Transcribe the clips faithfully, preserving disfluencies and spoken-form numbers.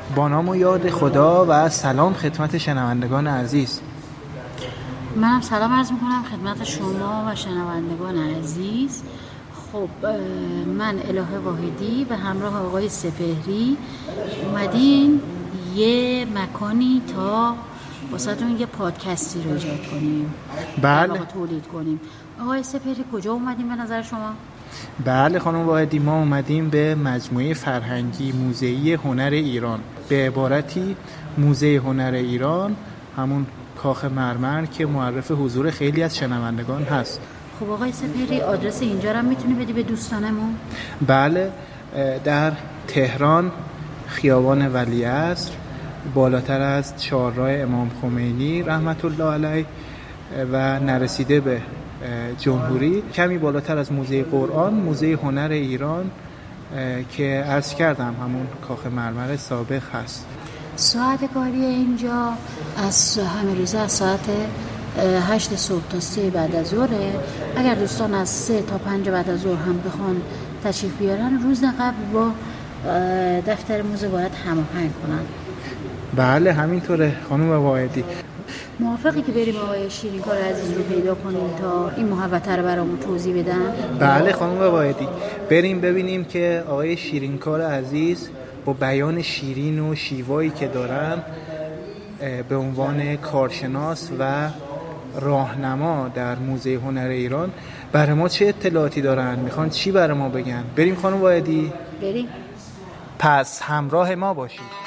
با نام و یاد خدا و سلام خدمت شنوندگان عزیز. منم سلام عرض میکنم خدمت شما و شنوندگان عزیز. خب من الهه واحدی به همراه آقای سپهری اومدیم یه مکانی تا واسهتون یه پادکستی رو ایجاد کنیم، بله تولید کنیم. آقای سپهری کجا اومدیم به نظر شما؟ بله خانم واحدی، ما اومدیم به مجموعه فرهنگی موزه‌ای هنر ایران، به عبارتی موزه هنر ایران، همون کاخ مرمر که معرف حضور خیلی از شنوندگان هست. خب آقای سپهری آدرس اینجا رو میتونی بدی به دوستانمون؟ بله، در تهران خیابان ولیعصر بالاتر از چهارراه امام خمینی رحمت الله علیه و نرسیده به جمهوری، کمی بالاتر از موزه قرآن، موزه هنر ایران که عرض کردم همون کاخ مرمر سابق هست. ساعت کاری اینجا از همه روزه از ساعت هشت صبح تا سه بعد از ظهره. اگر دوستان از سه تا پنج بعد از ظهر هم بخوان تشریف بیارن، روز قبل با دفتر موزه باید هماهنگ کنن. بله همینطوره خانم واحدی. موافقی که بریم آقای شیرینکار عزیز رو پیدا کنیم تا این محوطه رو برامون توضیح بدن؟ بله خانم واحدی، بریم ببینیم که آقای شیرینکار عزیز با بیان شیرین و شیوایی که دارن به عنوان کارشناس و راهنما در موزه هنر ایران برای ما چه اطلاعاتی دارن، میخوان چی برای ما بگن. بریم خانم واحدی؟ بریم. پس همراه ما باشید.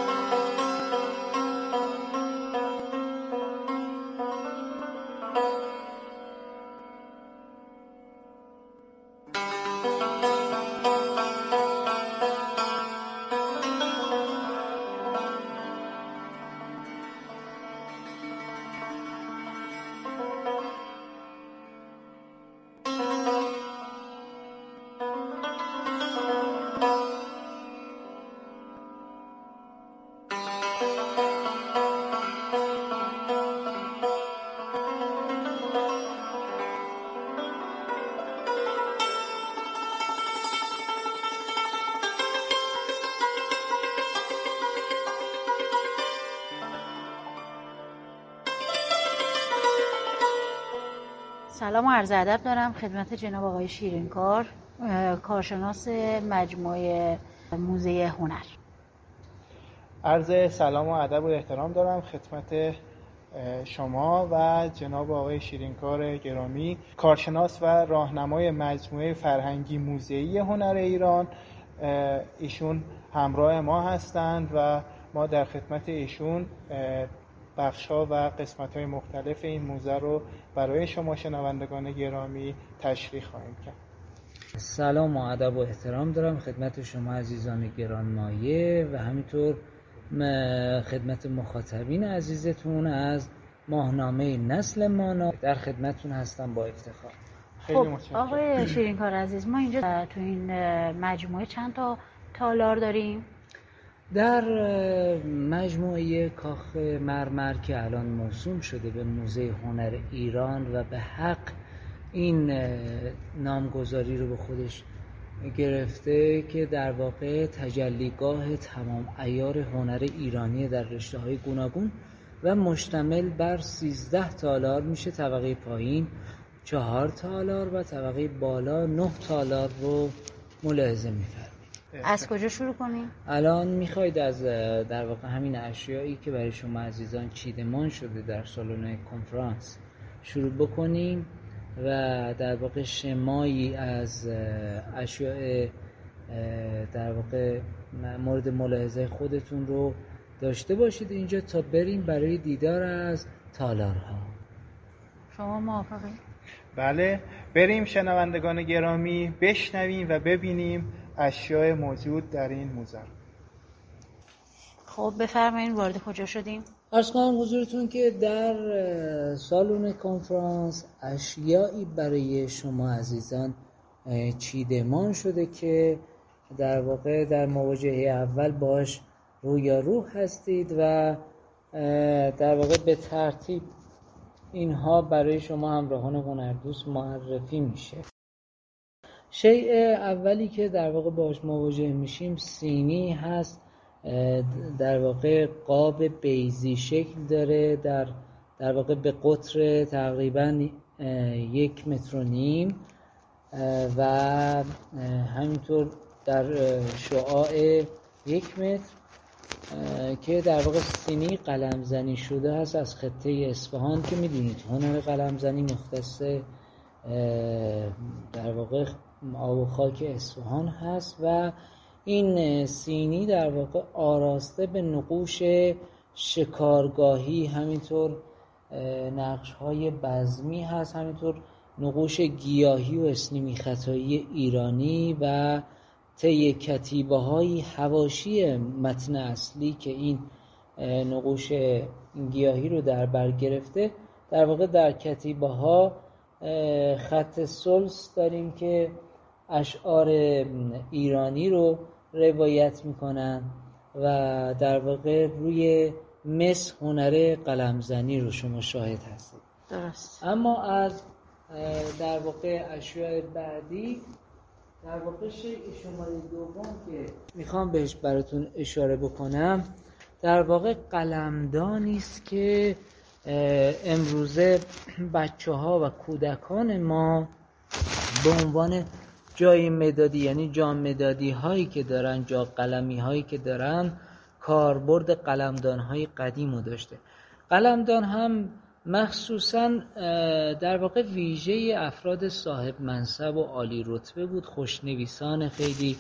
سلام و عرض ادب دارم خدمت جناب آقای شیرینکار، کارشناس مجموعه موزه هنر. عرض سلام و ادب و احترام دارم خدمت شما و جناب آقای شیرینکار گرامی، کارشناس و راهنمای مجموعه فرهنگی موزه‌ای هنر ایران. ایشون همراه ما هستند و ما در خدمت ایشون بخش‌ها و قسمت‌های مختلف این موزه رو برای شما شنوندگان گرامی تشریح خواهیم کرد. سلام و ادب و احترام دارم خدمت شما عزیزان گرانمایه و همینطور خدمت مخاطبین عزیزتون از ماهنامه نسل مانا در خدمتتون هستم با افتخار. خیلی متشکرم. آقای شیرینکار عزیز، ما اینجا تو این مجموعه چند تا تالار داریم؟ در مجموعه کاخ مرمر که الان موسوم شده به موزه هنر ایران و به حق این نامگذاری رو به خودش گرفته که در واقع تجلیگاه تمام عیار هنر ایرانی در رشته‌های گوناگون و مشتمل بر سیزده تالار میشه. طبقه پایین چهار تالار و طبقه بالا نه تالار رو ملاحظه می‌فرمایید. از کجا شروع کنیم؟ الان میخواید از در واقع همین اشیایی که برای شما عزیزان چیدمان شده در سالن کنفرانس شروع بکنیم و در واقع شمایی از اشیاء در واقع مورد ملاحظه خودتون رو داشته باشید اینجا تا بریم برای دیدار از تالارها. شما موافقی؟ بله، بریم شنوندگان گرامی بشنویم و ببینیم اشیاء موجود در این موزه. خب بفرمایید وارد کجا شدیم؟ عرض کنم حضورتون که در سالن کنفرانس اشیایی برای شما عزیزان چیدمان شده که در واقع در مواجهه اول باش رویارو هستید و در واقع به ترتیب اینها برای شما همراهان هنردوست معرفی میشه. شیء اولی که در واقع باش مواجه میشیم سینی هست در واقع قاب بیضی شکل داره، در در واقع به قطر تقریبا یک متر و نیم و همینطور در شعاع یک متر که در واقع سینی قلمزنی شده هست از خطه اصفهان که میدونید هنر قلمزنی مختص در واقع آب و خاک اصفهان هست و این سینی در واقع آراسته به نقوش شکارگاهی، همینطور نقش‌های بزمی هست، همینطور نقوش گیاهی و اسلیمی خطایی ایرانی و طی کتیبه‌های حواشی متن اصلی که این نقوش گیاهی رو در بر گرفته. در واقع در کتیبه‌ها خط ثلث داریم که اشعار ایرانی رو روایت میکنن و در واقع روی مس هنر قلمزنی رو شما شاهد هستید. درست. اما از در واقع اشیاء بعدی، در واقع شیء شماره دوم که میخوام بهش براتون اشاره بکنم در واقع قلمدانی است که امروزه بچه ها و کودکان ما به عنوان جای مدادی، یعنی جام مدادی هایی که دارن، جا قلمی هایی که دارن، کاربرد قلمدان های قدیم رو داشته. قلمدان هم مخصوصا در واقع ویژه افراد صاحب منصب و عالی رتبه بود، خوشنویسان خیلی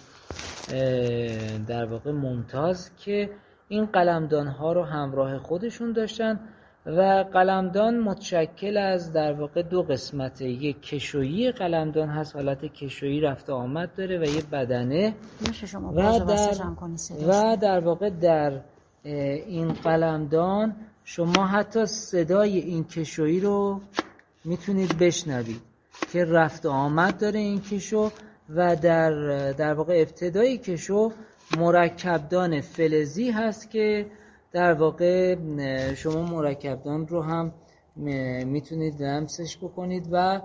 در واقع ممتاز که این قلمدان ها رو همراه خودشون داشتن و قلمدان متشکل از در واقع دو قسمته، یک کشویی قلمدان هست، حالت کشویی رفت آمد داره و یه بدنه و در, و در واقع در این قلمدان شما حتی صدای این کشویی رو میتونید بشنوید که رفت آمد داره این کشو و در در واقع ابتدای کشو مرکبدان فلزی هست که در واقع شما مرکبدان رو هم میتونید لمسش بکنید و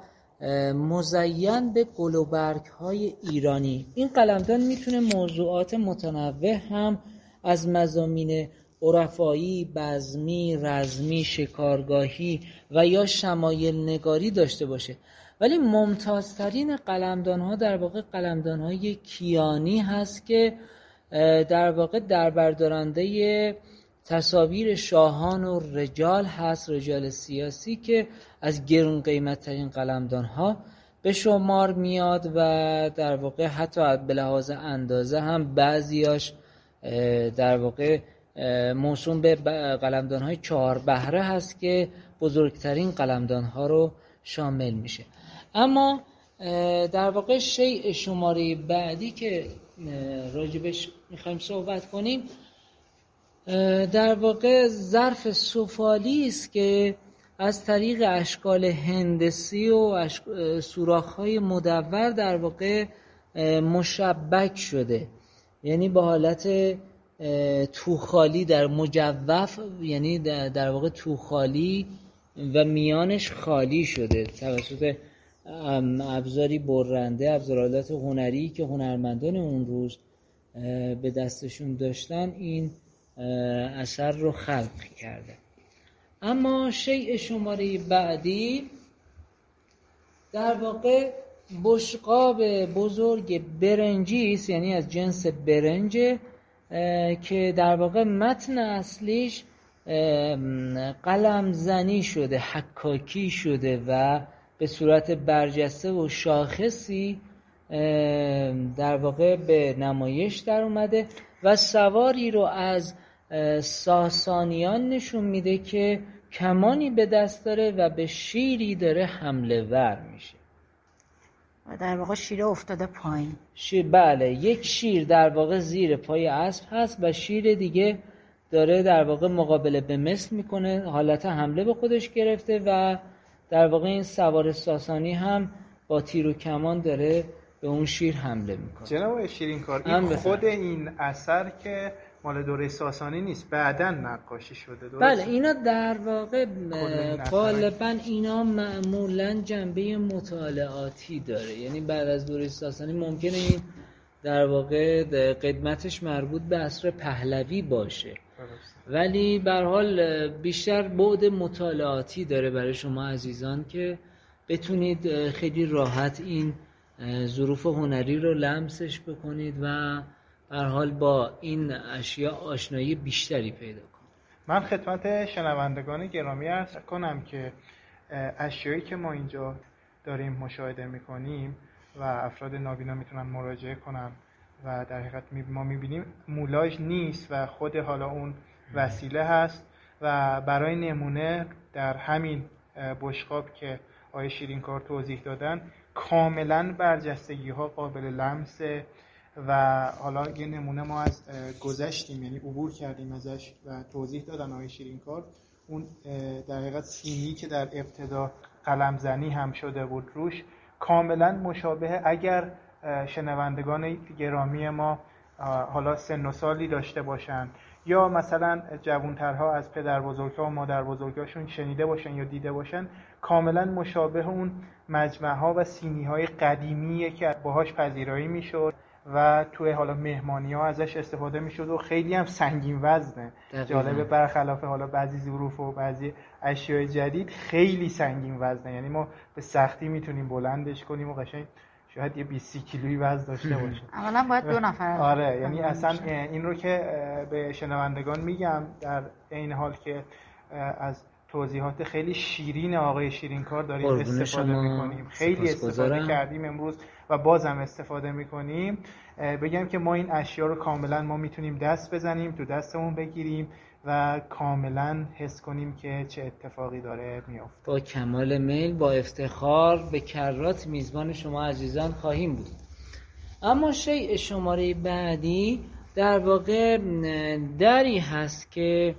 مزین به گل و برگ های ایرانی. این قلمدان میتونه موضوعات متنوع هم از مضامین عرفایی، بزمی، رزمی، شکارگاهی و یا شمایل نگاری داشته باشه، ولی ممتازترین قلمدان ها در واقع قلمدان های کیانی هست که در واقع دربردارنده تصاویر شاهان و رجال هست، رجال سیاسی که از گرون قیمت ترین قلمدان ها به شمار میاد و در واقع حتی به لحاظ اندازه هم بعضیاش در واقع موسوم به قلمدان های چهار بهره هست که بزرگترین قلمدان ها رو شامل میشه. اما در واقع شیء شماره بعدی که راجبش میخوایم صحبت کنیم در واقع ظرف سفالی است که از طریق اشکال هندسی و سوراخ‌های مدور در واقع مشبک شده، یعنی به حالت توخالی در مجوف، یعنی در واقع توخالی و میانش خالی شده توسط ابزاری برنده، ابزارالات هنری که هنرمندان اون روز به دستشون داشتن این اثر رو خلق کرده. اما شیء شماره بعدی در واقع بشقاب بزرگ برنجی است، یعنی از جنس برنج که در واقع متن اصلیش قلم زنی شده، حکاکی شده و به صورت برجسته و شاخصی در واقع به نمایش در اومده و سواری رو از ساسانیان نشون میده که کمانی به دست داره و به شیری داره حمله ور میشه. در واقع شیر افتاده پایین. شیر بله، یک شیر در واقع زیر پای اسب هست و شیر دیگه داره در واقع مقابله به مثل میکنه، حالت حمله به خودش گرفته و در واقع این سوار ساسانی هم با تیر و کمان داره به اون شیر حمله میکنه. جناب شیرینکار، این خود این اثر که مال دوره ساسانی نیست، بعداً نقاشی شده، درست؟ بله، اینا در واقع غالباً اینا معمولاً جنبه مطالعاتی داره، یعنی بعد از دوره ساسانی ممکنه این در واقع قدمتش مربوط به عصر پهلوی باشه، ولی به هر حال بیشتر بعد مطالعاتی داره برای شما عزیزان که بتونید خیلی راحت این ظروف هنری رو لمسش بکنید و به هر حال با این اشیاء آشنایی بیشتری پیدا کنید. من خدمت شنوندگان گرامی عرض کنم که اشیایی که ما اینجا داریم مشاهده میکنیم و افراد نابینا میتونن مراجعه کنن و در حقیقت ما میبینیم مولاژ نیست و خود حالا اون وسیله هست و برای نمونه در همین بشقاب که آقای شیرینکار توضیح دادن کاملا برجستگی ها قابل لمسه و حالا یه نمونه ما از گذشتیم، یعنی عبور کردیم ازش و توضیح دادن آقای شیرینکار. اون در حقیقت سینی که در ابتدا قلمزنی هم شده بود روش کاملا مشابه، اگر شنوندگان گرامی ما حالا سن و سالی داشته باشن یا مثلا جوانترها از پدر بزرگها و مادر بزرگاشون شنیده باشن یا دیده باشن، کاملا مشابه اون مجمع ها و سینی های قدیمیه که باهاش پذیرایی میشد و توی حالا مهمانی ها ازش استفاده میشد و خیلی هم سنگین وزنه. جالبه برخلاف حالا بعضی ظروف و بعضی اشیاء جدید خیلی سنگین وزنه، یعنی ما به سختی میتونیم بلندش کنیم و قشنگ شاید یه بیست کیلویی وزن داشته باشه. اولا باید دو نفر. آره، یعنی اصلا این رو که به شنوندگان میگم در این حال که از توضیحات خیلی شیرین آقای شیرینکار داریم استفاده میکنیم، خیلی استفاده کردیم امروز و بازم استفاده میکنیم، بگم که ما این اشیا رو کاملا ما میتونیم دست بزنیم، تو دستمون بگیریم و کاملا حس کنیم که چه اتفاقی داره میفته. با کمال میل، با افتخار به کرات میزبان شما عزیزان خواهیم بود. اما شیء شماره بعدی در واقع دری هست که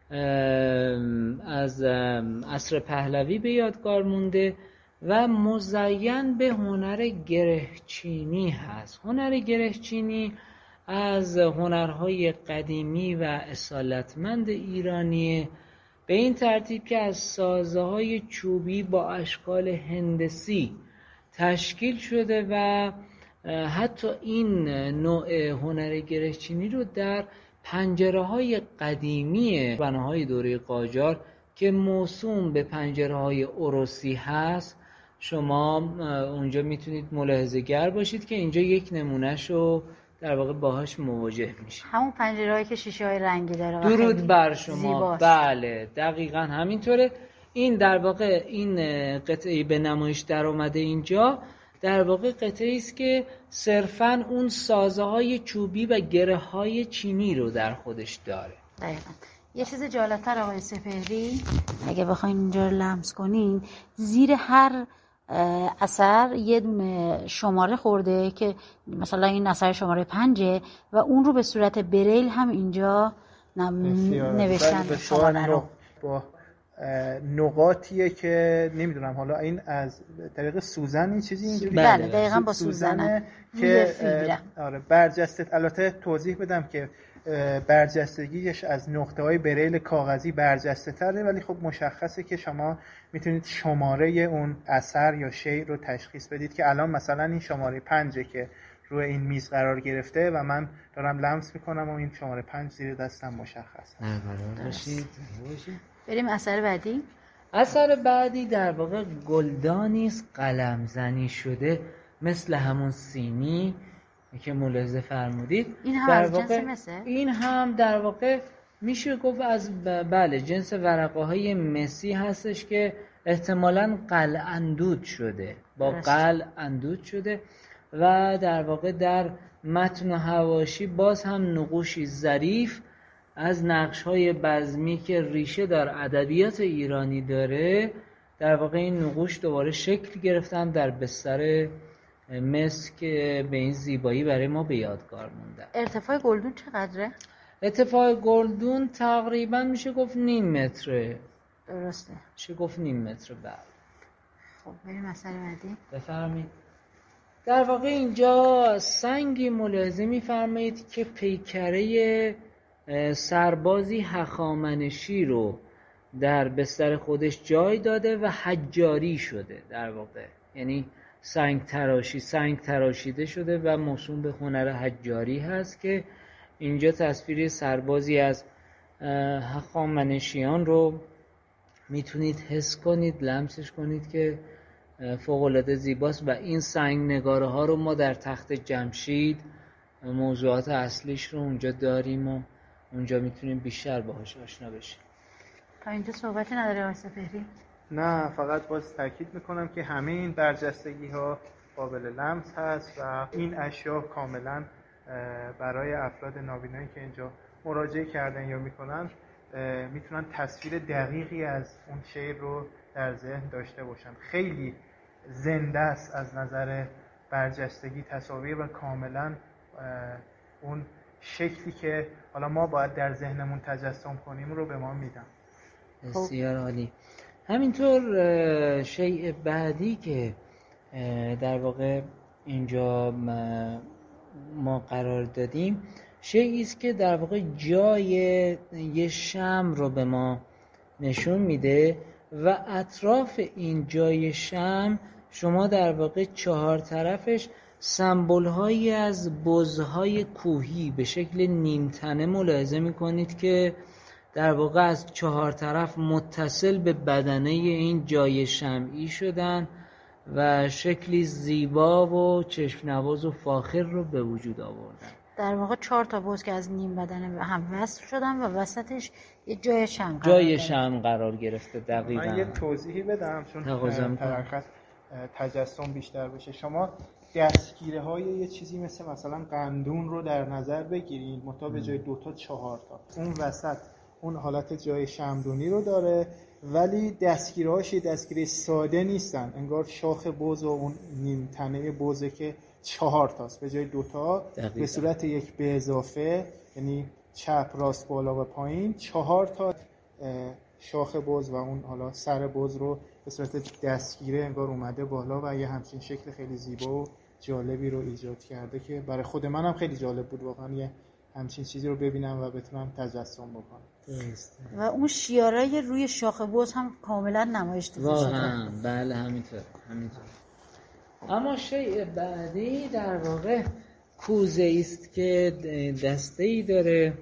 از عصر پهلوی به یادگار مونده و مزین به هنر گرهچینی هست. هنر گرهچینی از هنرهای قدیمی و اصالتمند ایرانیه، به این ترتیب که از سازه‌های چوبی با اشکال هندسی تشکیل شده و حتی این نوع هنر گرهچینی رو در پنجره‌های قدیمی بناهای دوره قاجار که موسوم به پنجره‌های عروسی هست شما اونجا میتونید ملاحظه گر باشید که اینجا یک نمونهشو در واقع باهاش مواجه میشه. همون پنجره‌ای که شیشه‌های رنگی داره. درود بر شما. زیباست. بله دقیقاً همینطوره. این در واقع این قطعه به نمایش در اومده اینجا در واقع قطعه است که صرفاً اون سازه‌های چوبی و گره‌های چینی رو در خودش داره. دقیقاً. یه چیز جالب‌تر آقای سپهری، اگه بخواین اینجا رو لمس کنین، زیر هر اثر یه دونه شماره خورده که مثلا این اثر شماره پنجه و اون رو به صورت بریل هم اینجا نوشتن شماره رو با نقاطیه که نمیدونم حالا این از طریق سوزن این چیزی اینجوری. بله دقیقاً با سوزنه که آره برجسته. البته توضیح بدم که برجستگیش از نقطه های بریل کاغذی برجسته تره، ولی خب مشخصه که شما میتونید شماره اون اثر یا شیء رو تشخیص بدید که الان مثلا این شماره پنجه که روی این میز قرار گرفته و من دارم لمس میکنم و این شماره پنج زیر دستم مشخصه. باشید. بریم اثر بعدی. اثر بعدی در واقع گلدانی است قلم زنی شده مثل همون سینی که ملاحظه فرمودید. این هم از جنس مسه؟ این هم در واقع میشه گفت از بله جنس ورقه های مسی هستش که احتمالاً قلع اندود شده، با قلع اندود شده و در واقع در متن و حواشی باز هم نقوشی ظریف از نقش‌های بزمی که ریشه در ادبیات ایرانی داره. در واقع این نقوش دوباره شکل گرفتن در بستر مس که به این زیبایی برای ما به یادگار مونده. ارتفاع گلدون چقدره؟ ارتفاع گلدون تقریبا میشه گفت نیم متره. درسته. میشه گفت نیم متر. بعد خب بریم اثر بعدی. بفرمایید. در واقع اینجا سنگی ملاحظه می‌فرمایید که پیکره سربازی هخامنشی رو در بستر خودش جای داده و حجاری شده. در واقع یعنی سنگ تراشی سنگ تراشیده شده و موسوم به هنر حجاری هست که اینجا تصویر سربازی از هخامنشیان رو میتونید حس کنید، لمسش کنید که فوق‌العاده زیباست. و این سنگ نگاره ها رو ما در تخت جمشید موضوعات اصلیش رو اونجا داریم و اونجا میتونیم بیشتر باهاش آشنا بشیم. تا اینجا صحبتی نداره آقای سپهری؟ نه، فقط باز تاکید میکنم که همه این برجستگی ها قابل لمس هست و این اشیا کاملا برای افراد نابینایی که اینجا مراجعه کردن یا میکنن میتونن تصویر دقیقی از اون شعر رو در ذهن داشته باشن. خیلی زنده است از نظر برجستگی تصاویر و کاملا اون شکلی که حالا ما باید در ذهنمون تجسم کنیم رو به ما میدن. بسیار عالی. همینطور شیء بعدی که در واقع اینجا ما قرار دادیم شیئی است که در واقع جای یه شمع رو به ما نشون میده و اطراف این جای شمع شما در واقع چهار طرفش سمبل هایی از بزهای کوهی به شکل نیمتنه ملاحظه میکنید که در واقع از چهار طرف متصل به بدنه این جای شمعی شدن و شکلی زیبا و چشم نواز و فاخر رو به وجود آوردن. در واقع چهار تا بز که از نیم بدنه به هم وصل شدن و وسطش یه جای شمع قرار جای شمع قرار گرفته. دقیقاً من یه توضیحی بدم چون طرقت تجسم بیشتر بشه. شما دستگیره های یه چیزی مثل مثلا قندون رو در نظر بگیرید، متا به جای دو تا چهار تا، اون وسط اون حالت جای شمعدونی رو داره ولی دستگیرهاش دستگیره ساده نیستن، انگار شاخ بز و اون نیم تنه بزه که چهار تاست به جای دو تا، به صورت یک به اضافه، یعنی چپ راست بالا و پایین چهار تا شاخ بز و اون حالا سر بز رو به صورت دستگیره انگار اومده بالا و یه همچین شکل خیلی زیبا و جالبی رو ایجاد کرده که برای خود منم خیلی جالب بود واقعا یه همچین چیزی رو ببینم و بتونم تجسم بکنم. و اون شیارای روی شاخ بز هم کاملا نمایش داده شده. بله همینطور همینطور. اما شیء بعدی در واقع کوزه است که دسته‌ای داره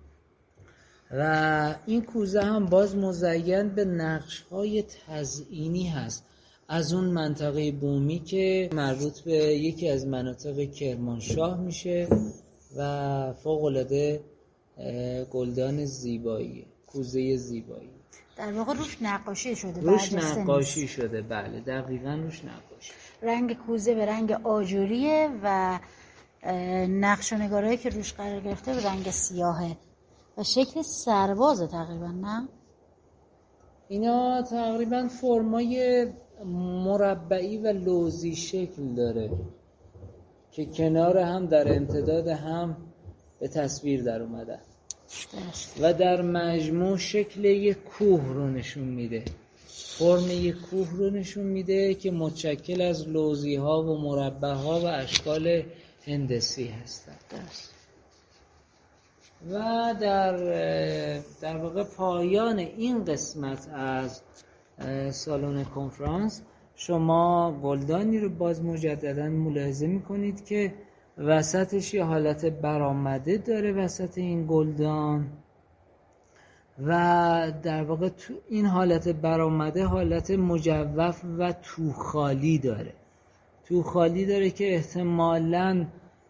و این کوزه هم باز مزین به نقش‌های تزئینی هست از اون منطقه بومی که مربوط به یکی از مناطق کرمانشاه میشه و فوق‌العاده گلدان زیبایی، کوزه زیبایی. در واقع روش نقاشی شده. روش نقاشی شده، بله دقیقاً روش نقاشی. رنگ کوزه به رنگ آجوریه و نقش و نگارهایی که روش قرار گرفته به رنگ سیاهه و شکل سربازه تقریبا. نه؟ اینا تقریبا فرمای مربعی و لوزی شکل داره که کنار هم در امتداد هم به تصویر در اومده و در مجموع شکل یک کوه رو نشون میده، فرم یک کوه رو نشون میده که متشکل از لوزی ها و مربع ها و اشکال هندسی هستند. و در در واقع پایان این قسمت از سالن کنفرانس شما گلدانی رو باز مجددا ملاحظه میکنید که وسطش یه حالت برآمده داره وسط این گلدان و در واقع تو این حالت برآمده حالت مجوف و توخالی داره توخالی داره که احتمالاً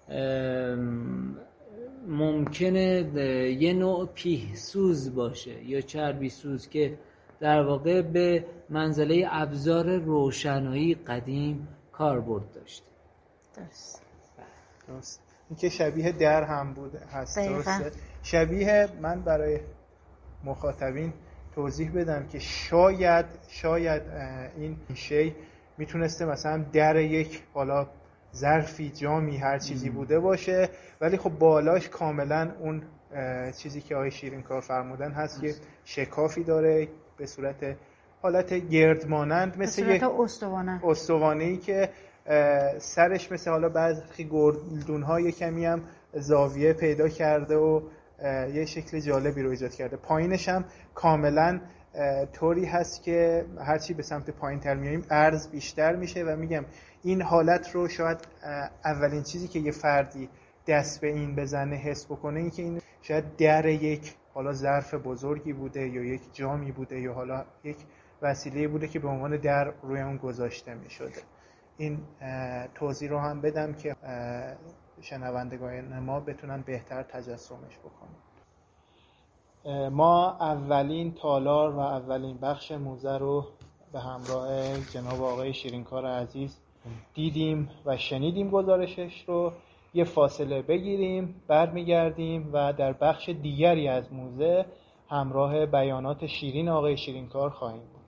ممکنه یه نوع پیه سوز باشه یا چربی سوز که در واقع به منزله ابزار روشنایی قدیم کاربرد داشته. درست. درست. این که شبیه در هم بود هست. درسته. شبیه، من برای مخاطبین توضیح بدم که شاید شاید این شی میتونسته مثلا در یک حالا ظرفی جامی هر چیزی بوده باشه ولی خب بالاش کاملا اون چیزی که آقای شیرینکار فرمودن هست که شکافی داره به صورت حالت گردمانند مثل یک استوانه استوانه‌ای که سرش مثل حالا بعضی گلدون‌ها یه کمی هم زاویه پیدا کرده و یه شکل جالبی رو ایجاد کرده. پایینش هم کاملا طوری هست که هرچی به سمت پایین تر میاییم عرض بیشتر میشه و میگم این حالت رو شاید اولین چیزی که یه فردی دست به این بزنه حس بکنه این که این شاید در یک حالا ظرف بزرگی بوده یا یک جامی بوده یا حالا یک وسیله بوده که به عنوان در روی اون گذاشته میشده. این توضیح رو هم بدم که شنوندگان ما بتونن بهتر تجسمش بکنن. ما اولین تالار و اولین بخش موزه رو به همراه جناب آقای شیرینکار عزیز دیدیم و شنیدیم گزارشش رو. یه فاصله بگیریم، برمیگردیم و در بخش دیگری از موزه همراه بیانات شیرین آقای شیرینکار خواهیم بود.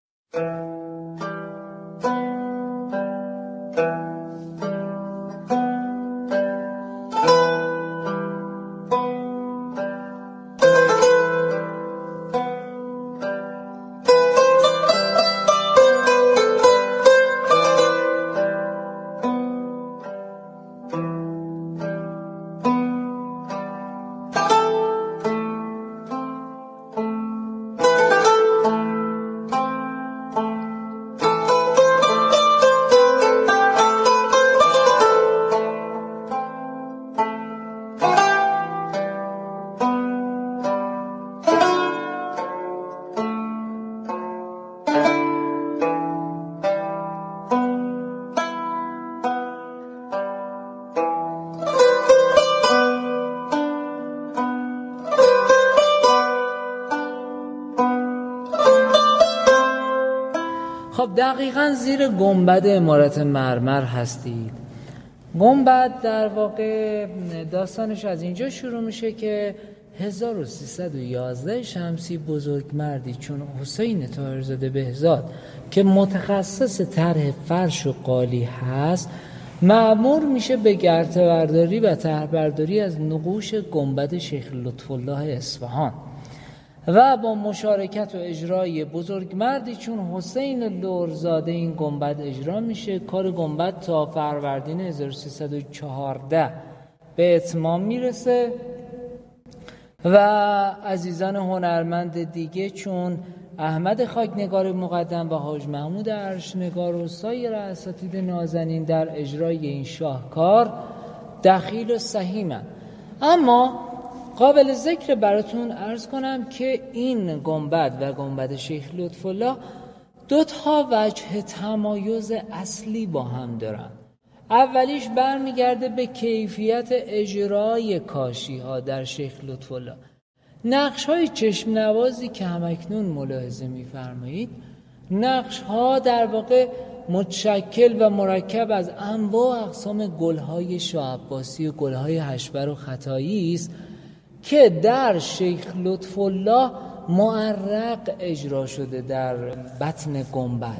خب دقیقاً زیر گنبد عمارت مرمر هستید. گنبد در واقع داستانش از اینجا شروع میشه که هزار و سیصد و یازده شمسی بزرگمردی چون حسین طاهرزاده بهزاد که متخصص طرح فرش و قالی هست مأمور میشه به گرته برداری و طرح برداری از نقوش گنبد شیخ لطف‌الله اصفهان و با مشارکت و اجرای بزرگمردی چون حسین لرزاده این گنبد اجرا میشه. کار گنبد تا فروردین هزار و سیصد و چهارده به اتمام میرسه و عزیزان هنرمند دیگه چون احمد خاکنگار مقدم و حاج محمود عرشنگار و سایر اساتید نازنین در اجرای این شاهکار دخیل و سهیمن. اما قابل ذکر براتون عرض کنم که این گنبد و گنبد شیخ لطف‌الله دو تا وجه تمایز اصلی با هم دارن. اولیش برمیگرده به کیفیت اجرای کاشی ها در شیخ لطف‌الله. نقش های چشم نوازی که همکنون ملاحظه می‌فرمایید نقش ها در واقع متشکل و مرکب از انواع اقسام گل‌های شاه عباسی و گل‌های هشبر و خطایی است که در شیخ لطف‌الله معرق اجرا شده در بطن گنبد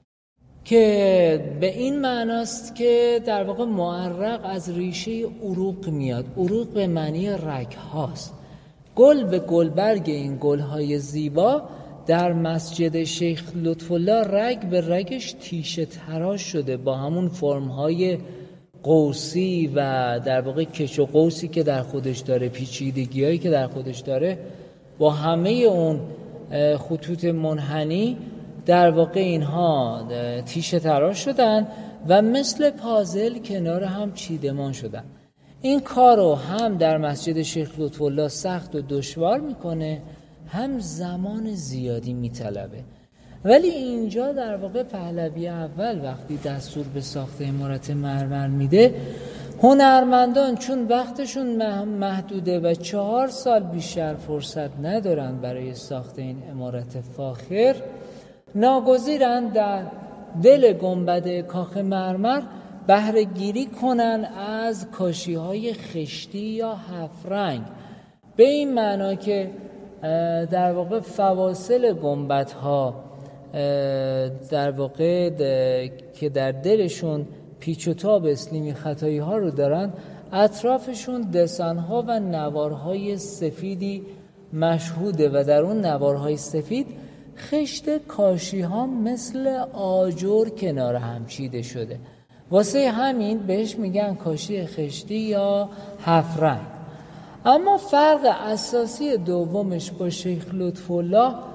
که به این معناست که در واقع معرق از ریشه عروق میاد. عروق به معنی رگ هاست. گل به گلبرگ این گل‌های زیبا در مسجد شیخ لطف‌الله رگ به رگش تیشه تراش شده با همون فرم‌های قوسی و در واقع کش و قوسی که در خودش داره، پیچیدگی‌هایی که در خودش داره، با همه اون خطوط منحنی در واقع اینها تیشه تراش شدن و مثل پازل کنار هم چیدمان شدن. این کارو هم در مسجد شیخ لطف‌الله سخت و دشوار میکنه، هم زمان زیادی میطلبه. ولی اینجا در واقع پهلوی اول وقتی دستور به ساخت عمارت مرمر میده، هنرمندان چون وقتشون محدوده و چهار سال بیشتر فرصت ندارن برای ساخت این عمارت فاخر، ناگزیرن در دل گنبد کاخ مرمر بهره گیری کنن از کاشی‌های خشتی یا هفت رنگ، به این معنا که در واقع فواصل گنبدها در واقع که در دلشون پیچ و تاب اسلیمی خطایی ها رو دارن، اطرافشون دسن ها و نوارهای سفیدی مشهوده و در اون نوارهای سفید خشت کاشی ها مثل آجر کنار هم چیده شده. واسه همین بهش میگن کاشی خشتی یا هفت رنگ. اما فرق اساسی دومش با شیخ لطف‌الله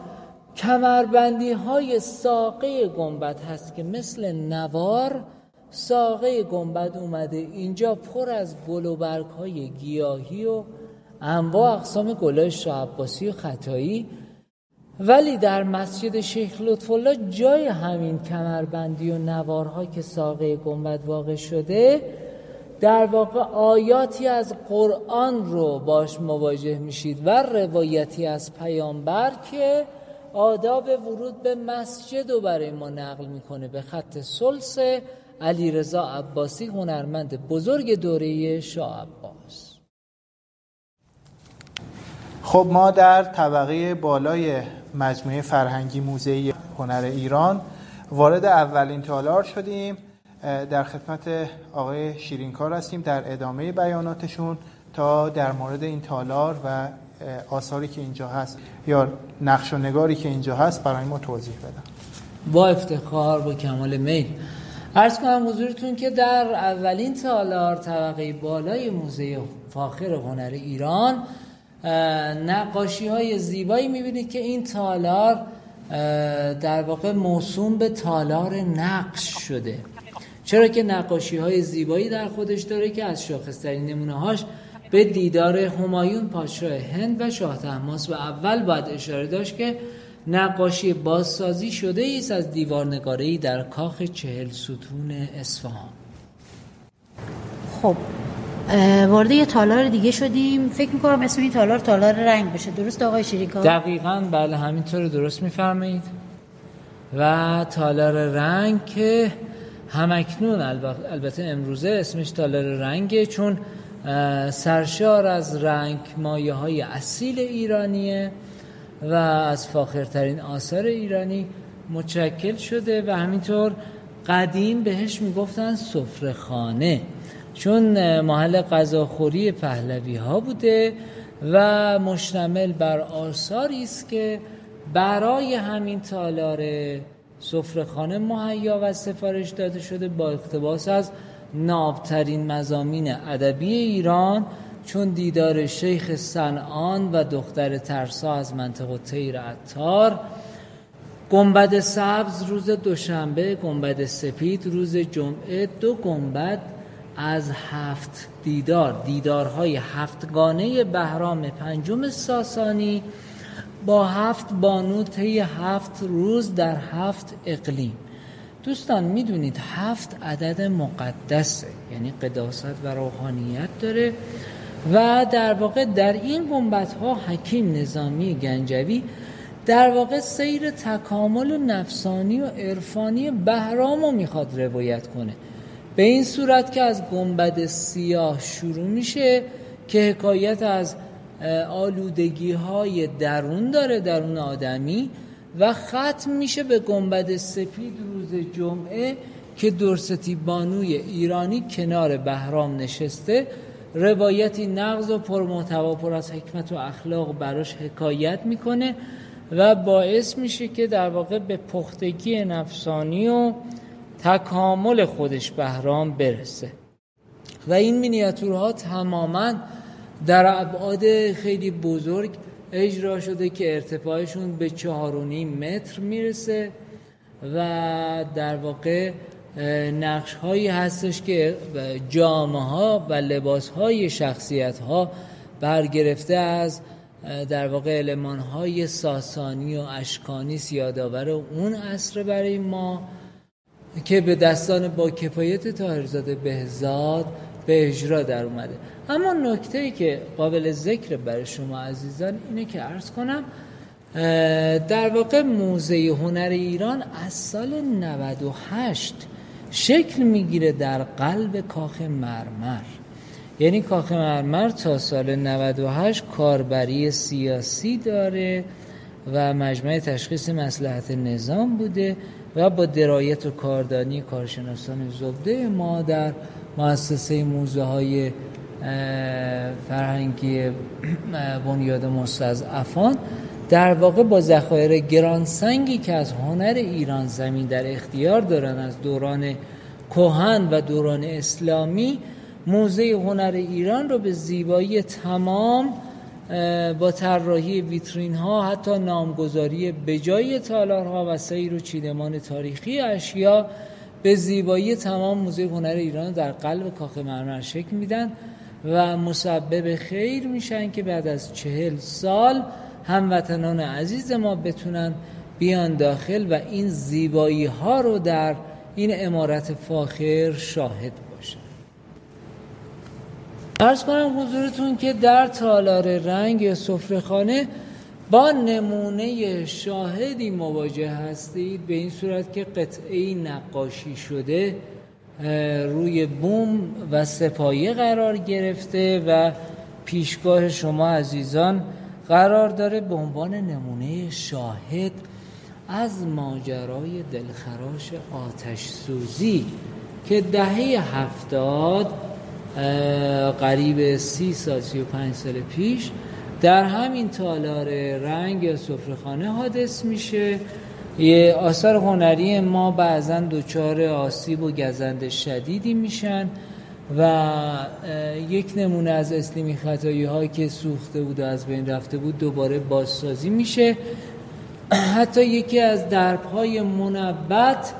کمربندی های ساقه گنبد هست که مثل نوار ساقه گنبد اومده اینجا پر از گل و برگ های گیاهی و انواع اقسام گلای شاه عباسی و خطایی، ولی در مسجد شیخ لطف‌الله جای همین کمربندی و نوارها که ساقه گنبد واقع شده در واقع آیاتی از قرآن رو باش مواجه میشید و روایتی از پیامبر که آداب ورود به مسجد رو برای ما نقل میکنه به خط ثلث علیرضا عباسی، هنرمند بزرگ دوره شاه عباس. خب ما در طبقه بالای مجموعه فرهنگی موزه‌ای هنر ایران وارد اولین تالار شدیم. در خدمت آقای شیرینکار هستیم در ادامه بیاناتشون تا در مورد این تالار و آثاری که اینجا هست یا نقش و نگاری که اینجا هست برای ما توضیح بدن. با افتخار، با کمال میل عرض کنم حضورتون که در اولین تالار طبقه بالای موزه فاخر هنر ایران نقاشی های زیبایی میبینید که این تالار در واقع موسوم به تالار نقش شده، چرا که نقاشی های زیبایی در خودش داره که از شاخصترین نمونه هاش به دیدار همایون پادشاه هند و شاه طهماسب اول باید اشاره داشت که نقاشی بازسازی شده ایست از دیوارنگاره‌ای در کاخ چهل ستون اصفهان. خب وارد یه تالار دیگه شدیم، فکر میکنم اسم این تالار تالار رنگ بشه، درست آقای شیرینکار؟ دقیقاً بله، همینطور درست میفرمایید. و تالار رنگ که همکنون البته امروزه اسمش تالار رنگه، چون سرشار از رنگ مایه های اصیل ایرانیه و از فاخرترین آثار ایرانی متشکل شده و همینطور قدیم بهش میگفتن سفره‌خانه، چون محل غذاخوری پهلوی ها بوده و مشتمل بر آثاری است که برای همین تالار سفره‌خانه مهیا و سفارش داده شده با اقتباس از نابترین مضامین ادبی ایران، چون دیدار شیخ صنعان و دختر ترسا از منطقه طیر عطار، گنبد سبز روز دوشنبه، گنبد سپید روز جمعه، دو گنبد از هفت دیدار، دیدارهای هفتگانه بهرام پنجم ساسانی با هفت بانو طی هفت روز در هفت اقلیم. دوستان میدونید هفت عدد مقدسه، یعنی قداست و روحانیت داره و در واقع در این گنبدها حکیم نظامی گنجوی در واقع سیر تکامل و نفسانی و عرفانی بهرام رو میخواد روایت کنه، به این صورت که از گنبد سیاه شروع میشه که حکایت از آلودگی های درون داره، درون آدمی، و ختم میشه به گنبد سپید روز جمعه که درستی بانوی ایرانی کنار بهرام نشسته، روایتی نغز و پرمحتوا پر از حکمت و اخلاق براش حکایت میکنه و باعث میشه که در واقع به پختگی نفسانی و تکامل خودش بهرام برسه. و این مینیاتورها تماماً در ابعاد خیلی بزرگ اجرا شده که ارتفاعشون به چهار و نیم متر میرسه و در واقع نقش هایی هستش که جامه ها و لباس های شخصیت ها برگرفته از در واقع المان های ساسانی و اشکانی یادآور اون عصر برای ما که به دستان با کفایت طاهرزاده بهزاد به اجرا در اومده. اما نکته‌ای که قابل ذکر برای شما عزیزان اینه که عرض کنم در واقع موزه هنر ایران از سال نود و هشت شکل میگیره در قلب کاخ مرمر، یعنی کاخ مرمر تا سال نود و هشت کاربری سیاسی داره و مجمع تشخیص مصلحت نظام بوده و با درایت و کاردانی کارشناسان زبده ما در مؤسسه موزه های فرهنگی بنیاد مستضعفان در واقع با ذخایر گرانسنگی که از هنر ایران زمین در اختیار دارن از دوران کهن و دوران اسلامی، موزه هنر ایران رو به زیبایی تمام با طراحی ویترین ها، حتی نامگذاری بجای تالارها و سیر و چیدمان تاریخی اشیا به زیبایی تمام موزه هنر ایران در قلب کاخ مرمر شکل میدن و مسبب خیر میشن که بعد از چهل سال هموطنان عزیز ما بتونن بیان داخل و این زیبایی ها رو در این عمارت فاخر شاهد باشن. عرض کنم حضورتون که در تالار رنگ یا سفره‌خانه با نمونه شاهدی مواجه هستید، به این صورت که قطعه‌ای نقاشی شده روی بوم و سپایه قرار گرفته و پیشگاه شما عزیزان قرار داره به عنوان نمونه شاهد از ماجرای دلخراش آتش سوزی که دهه هفتاد قریب سی سال سی و پنج سال پیش در همین تالار رنگ یا سفره‌خانه حادث میشه. یه آثار هنری ما بعضا دچار آسیب و گزند شدیدی میشن و یک نمونه از اسلیمی خطایی هایی که سوخته بود و از بین رفته بود دوباره بازسازی میشه. حتی یکی از درب‌های منبت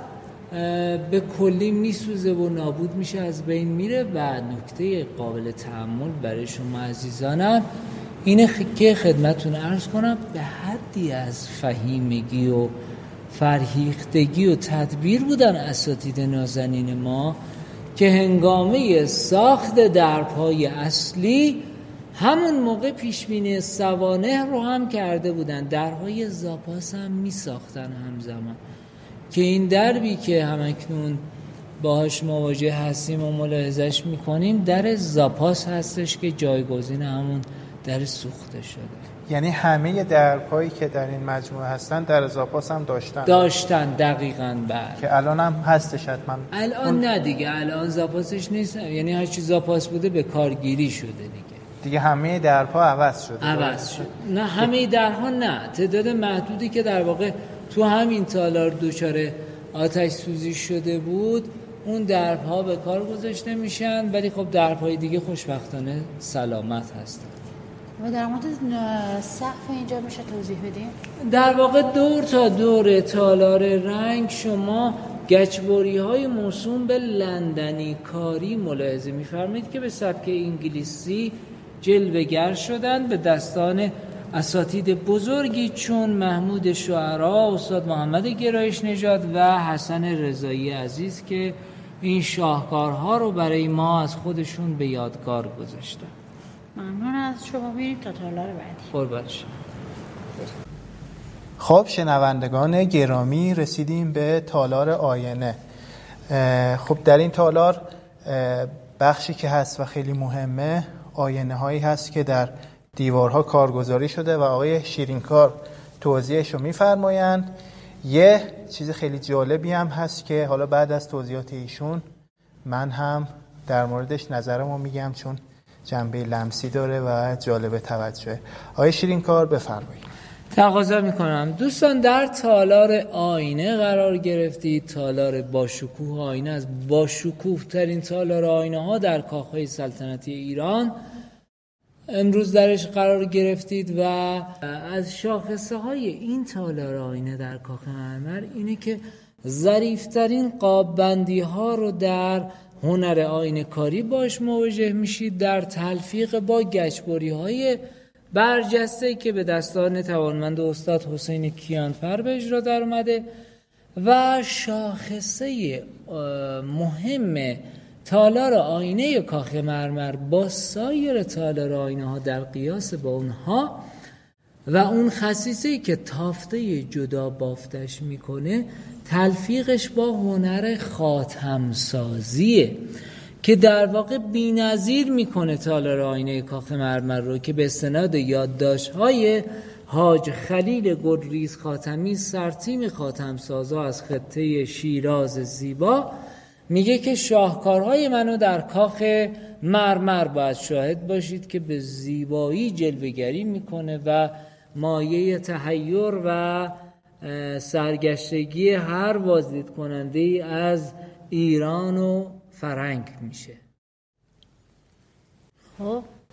به کلی میسوزه و نابود میشه، از بین میره. و نکته قابل تأمل برای شما عزیزانم اینه که خدمتون عرض کنم به حدی از فهیمگی و فرهیختگی و تدبیر بودن اساتید نازنین ما که هنگامه ساخت درب‌های اصلی همون موقع پیشبینی سوانح رو هم کرده بودن، درهای زاپاس هم می ساختن همزمان که این دربی که همکنون باهاش مواجه هستیم و ملاحظش می کنیم در زاپاس هستش که جایگزین همون در سوخته شده. یعنی همه درب‌هایی که در این مجموعه هستن در زاپاس هم داشتن داشتن دقیقاً. بعد که الان هم هستش حتما. الان اون... نه دیگه، الان زاپاسش نیست، یعنی هر چی زاپاس بوده به کارگیری شده دیگه دیگه همه درها عوض شده. عوض شد. نه همه درها نه، تعداد محدودی که در واقع تو همین تالار دچار آتش سوزی شده بود اون درها به کار گذاشته میشن، ولی خب درهای دیگه خوشبختانه سلامت هستن. و در مورد سقف اینجا میشه توضیح بدیم؟ در واقع دور تا دور تالار رنگ شما گچبری های موسوم به لندنی کاری ملاحظه می‌فرمایید که به سبک انگلیسی جلوه‌گر شدند به دستان اساتید بزرگی چون محمود شعرا، استاد محمد گرایش نژاد و حسن رضایی عزیز که این شاهکارها رو برای ما از خودشون به یادگار گذاشتن. ممنون از شما. میریم تا تالار بعدی. قربان شما. خب شنوندگان گرامی، رسیدیم به تالار آینه. خب در این تالار بخشی که هست و خیلی مهمه آینه هایی هست که در دیوارها کارگزاری شده و آقای شیرینکار توضیحش رو میفرمایند. یه چیز خیلی جالبی هم هست که حالا بعد از توضیحات ایشون من هم در موردش نظرمو میگم چون جنبه لمسی داره و جالب توجه. آقای شیرینکار بفرمایید. تقاضا میکنم. دوستان در تالار آینه قرار گرفتید. تالار باشکوه آینه از باشکوه ترین تالار آینه ها در کاخهای سلطنتی ایران امروز درش قرار گرفتید و از شاخصه های این تالار آینه در کاخ مرمر اینه که ظریفترین قاب بندی ها رو در هنر آینه کاری باش مواجه میشید، در تلفیق با گچبری های برجسته که به دستان توانمند استاد حسین کیانفر به اجرا در اومده و شاخصه مهم تالار آینه کاخ مرمر با سایر تالار آینه ها در قیاس با اونها و اون خصیصه‌ای که تافته جدا بافتش میکنه تلفیقش با هنر خاتمسازیه که در واقع بی‌نظیر میکنه تالار آینه کاخ مرمر رو که به استناد یادداشت‌های حاج خلیل گلریز خاتمی سرتیم خاتمسازا از خطه شیراز زیبا میگه که شاهکارهای منو در کاخ مرمر باید شاهد باشید که به زیبایی جلوه‌گری میکنه و مایه تحیر و سرگشتگی هر بازدید کننده ای از ایران و فرنگ میشه. خب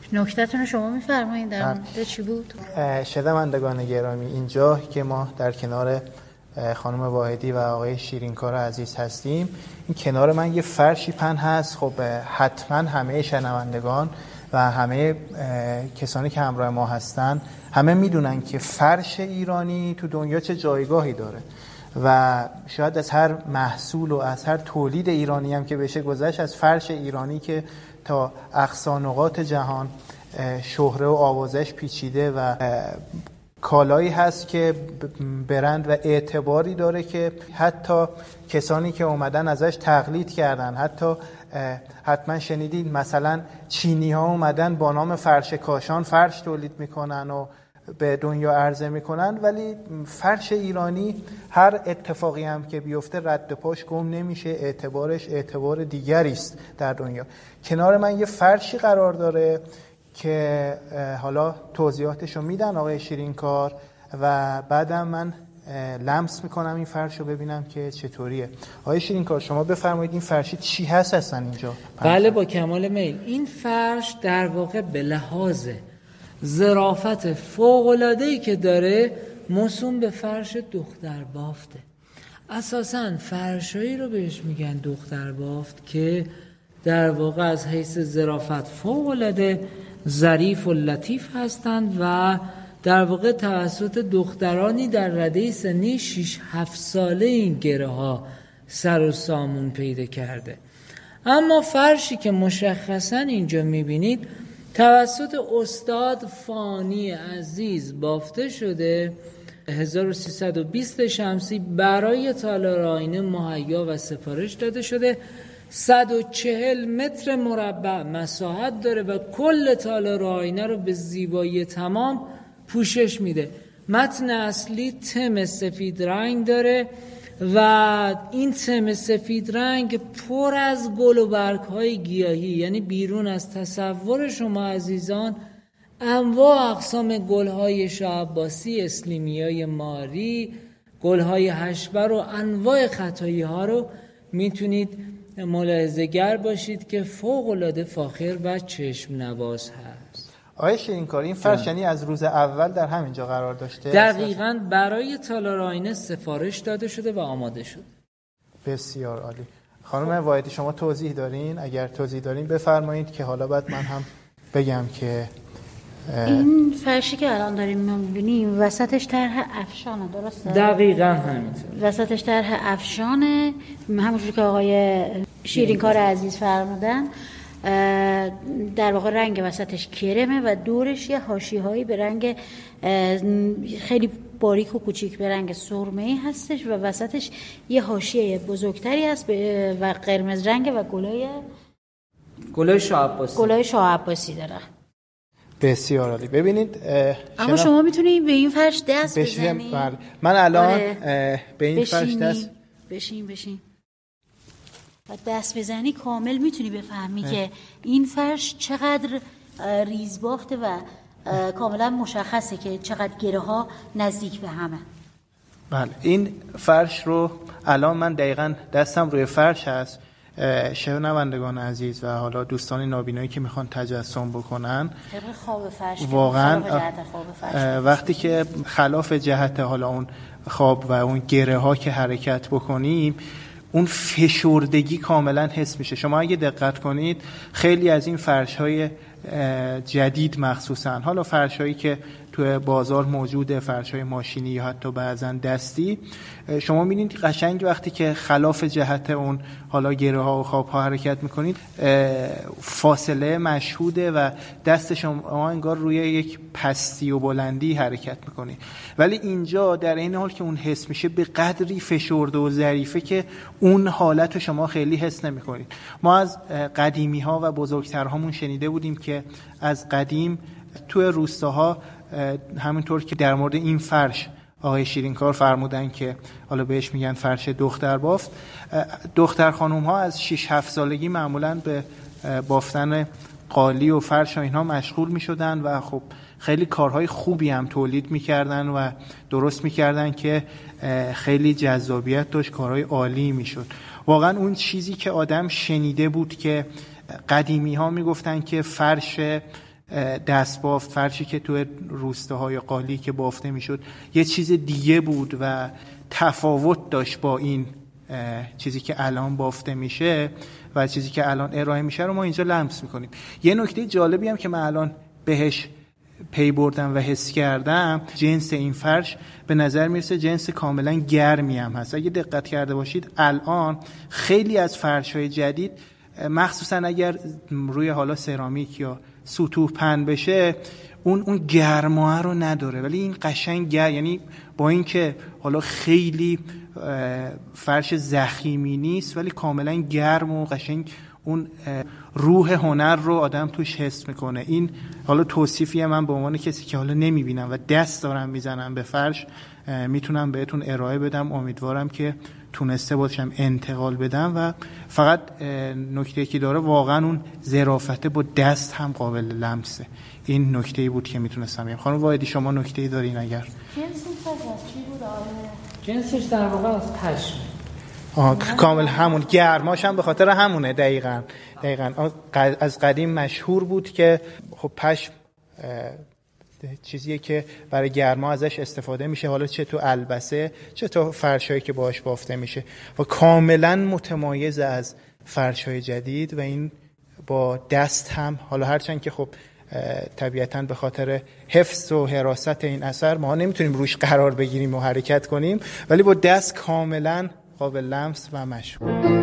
نکته‌تون رو شما می‌فرمایید در مورد چی بود؟ شنوندگان گرامی، اینجا که ما در کنار خانم واحدی و آقای شیرینکار عزیز هستیم، این کنار من یه فرشی پهن هست. خب حتما همه شنوندگان و همه کسانی که همراه ما هستن همه میدونن که فرش ایرانی تو دنیا چه جایگاهی داره و شاید از هر محصول و از هر تولید ایرانی هم که بشه گذشت، از فرش ایرانی که تا اقصا نقاط جهان شهره و آوازش پیچیده و کالایی هست که برند و اعتباری داره که حتی کسانی که اومدن ازش تقلید کردن، حتی حتما شنیدید مثلا چینی ها اومدن با نام فرش کاشان فرش تولید میکنن و به دنیا عرضه میکنن، ولی فرش ایرانی هر اتفاقی هم که بیفته رد پاش گم نمیشه، اعتبارش اعتبار دیگری است در دنیا. کنار من یه فرشی قرار داره که حالا توضیحاتشو میدن آقای شیرینکار و بعدم من لمس میکنم این فرش رو ببینم که چطوریه. آقای شیرینکار شما بفرمایید این فرشی چی هست اصلا اینجا؟ بله با کمال میل. این فرش در واقع به لحاظ ظرافت فوق‌العاده‌ای که داره موسوم به فرش دختر بافته. اساساً فرشایی رو بهش میگن دختر بافت که در واقع از حیث ظرافت فوق‌العاده ظریف و لطیف هستند و در واقع توسط دخترانی در رده سنی شش هفت ساله این گره ها سر و سامون پیدا کرده. اما فرشی که مشخصاً اینجا میبینید توسط استاد فانی عزیز بافته شده، هزار و سیصد و بیست شمسی برای تالار آینه مهیا و سفارش داده شده. صد و چهل متر مربع مساحت داره و کل تالار آینه رو به زیبایی تمام پوشش میده. متن اصلی تم سفید رنگ داره و این تم سفید رنگ پر از گل و برگ های گیاهی، یعنی بیرون از تصور شما عزیزان انواع اقسام گل های شاه عباسی، اسلیمیای ماری، گل های هشبر و انواع خطایی ها رو میتونید ملاحظه گر باشید که فوق العاده فاخر و چشم نواز هست. آقای شیرینکار این فرش یعنی از روز اول در همینجا قرار داشته؟ دقیقاً برای تالار آینه سفارش داده شده و آماده شده. بسیار عالی. خانم واحدی شما توضیح دارین؟ اگر توضیح دارین بفرمایید که حالا بعد من هم بگم که این فرشی که الان داریم می‌بینیم وسطش طرح افشانه، درسته؟ دقیقاً همینطور. وسطش طرح افشانه، همونجوری که آقای شیرینکار عزیز فرمودن. در واقع رنگ وسطش کرمه و دورش یه حاشیه‌هایی به رنگ خیلی باریک و کوچیک به رنگ سرمه‌ای هستش و وسطش یه حاشیه بزرگتری هست و قرمز رنگ و گلای گلای شاه عباسی گلای شاه عباسی داره. بسیار عالی. ببینید اما شما میتونید به این فرش دست بزنید. بله. من الان آره. به این فرش دست بشین بشین و دست بزنی کامل میتونی بفهمی اه. که این فرش چقدر ریزبافته و کاملا مشخصه که چقدر گره ها نزدیک به همه. بله این فرش رو الان من دقیقاً دستم روی فرش هست. شنوندگان عزیز و حالا دوستان نابینایی که میخوان تجسم بکنن خواب فرش واقعا وقتی که خلاف جهت حالا اون خواب و اون گره ها که حرکت بکنیم اون فشردگی کاملا حس میشه. شما اگه دقت کنید خیلی از این فرش های جدید مخصوصا حالا فرش هایی که تو بازار موجوده، فرش های ماشینی یا حتی بعضا دستی، شما می‌بینید قشنگ وقتی که خلاف جهت اون حالا گره ها و خواب ها حرکت میکنید فاصله مشهوده و دست شما انگار روی یک پستی و بلندی حرکت میکنید، ولی اینجا در این حال که اون حس میشه به قدری فشرده و ظریفه که اون حالت رو شما خیلی حس نمیکنید. ما از قدیمی ها و بزرگترهامون شنیده بودیم که از قدیم توی روستاها همینطور که در مورد این فرش آقای شیرینکار فرمودن که حالا بهش میگن فرش دختر بافت، دختر خانوم ها از شش هفت سالگی معمولاً به بافتن قالی و فرش و اینها مشغول میشدن و خب خیلی کارهای خوبی هم تولید میکردن و درست میکردن که خیلی جذابیت داشت، کارهای عالی میشد. واقعا اون چیزی که آدم شنیده بود که قدیمی ها میگفتن که فرش دست بافت، فرشی که تو روستاهای قالی که بافته میشد یه چیز دیگه بود و تفاوت داشت با این چیزی که الان بافته میشه و چیزی که الان ارائه میشه رو ما اینجا لمس میکنیم. یه نکته جالبی هم که من الان بهش پی بردم و حس کردم، جنس این فرش به نظر میرسه جنس کاملا گرمی هم هست. اگه دقت کرده باشید الان خیلی از فرش‌های جدید مخصوصا اگر روی حالا سرامیک یا سطوح پهن بشه اون اون گرماه رو نداره، ولی این قشنگ گر، یعنی با اینکه حالا خیلی فرش ضخیمی نیست ولی کاملا گرم و قشنگ اون روح هنر رو آدم توش حس میکنه. این حالا توصیفیه من به عنوان کسی که حالا نمیبینم و دست دارم میزنم به فرش میتونم بهتون ارائه بدم. امیدوارم که تونسته باشم انتقال بدم و فقط نکته که داره واقعا اون ظرافت با دست هم قابل لمسه. این نکته‌ای بود که میتونستم بگم. خانم واحدی شما نکته‌ای دارین؟ اگر جنسش در واقع از پشم. آه کامل همون، گرماش هم به خاطر همونه. دقیقاً دقیقاً از قدیم مشهور بود که خب پشم چیزیه که برای گرما ازش استفاده میشه، حالا چه تو البسه چه تو فرشایی که باهاش بافته میشه و کاملا متمایز از فرشای جدید و این با دست هم، حالا هرچند که خب طبیعتاً به خاطر حفظ و حراست این اثر ما نمیتونیم روش قرار بگیریم و حرکت کنیم، ولی با دست کاملا قابل لمس و مشغول.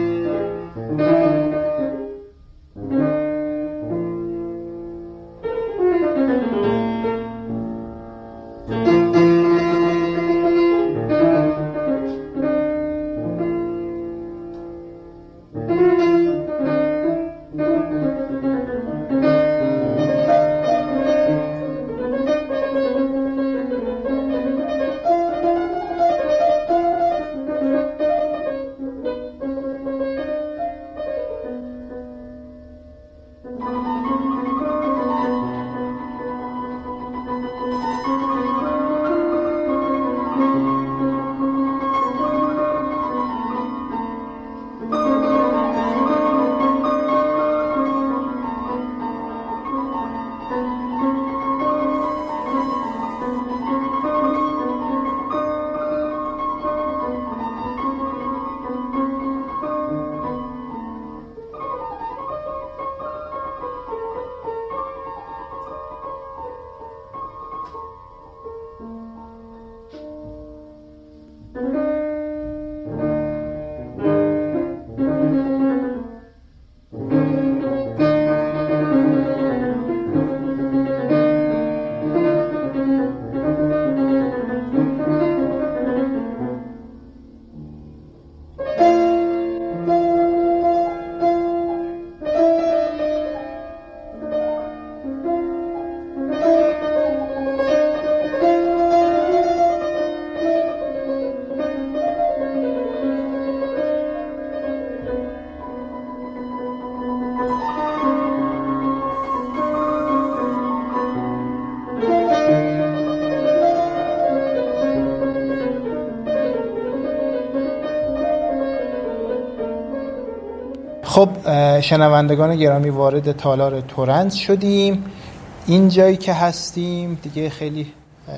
خب شنوندگان گرامی، وارد تالار ترنز شدیم. این جایی که هستیم دیگه خیلی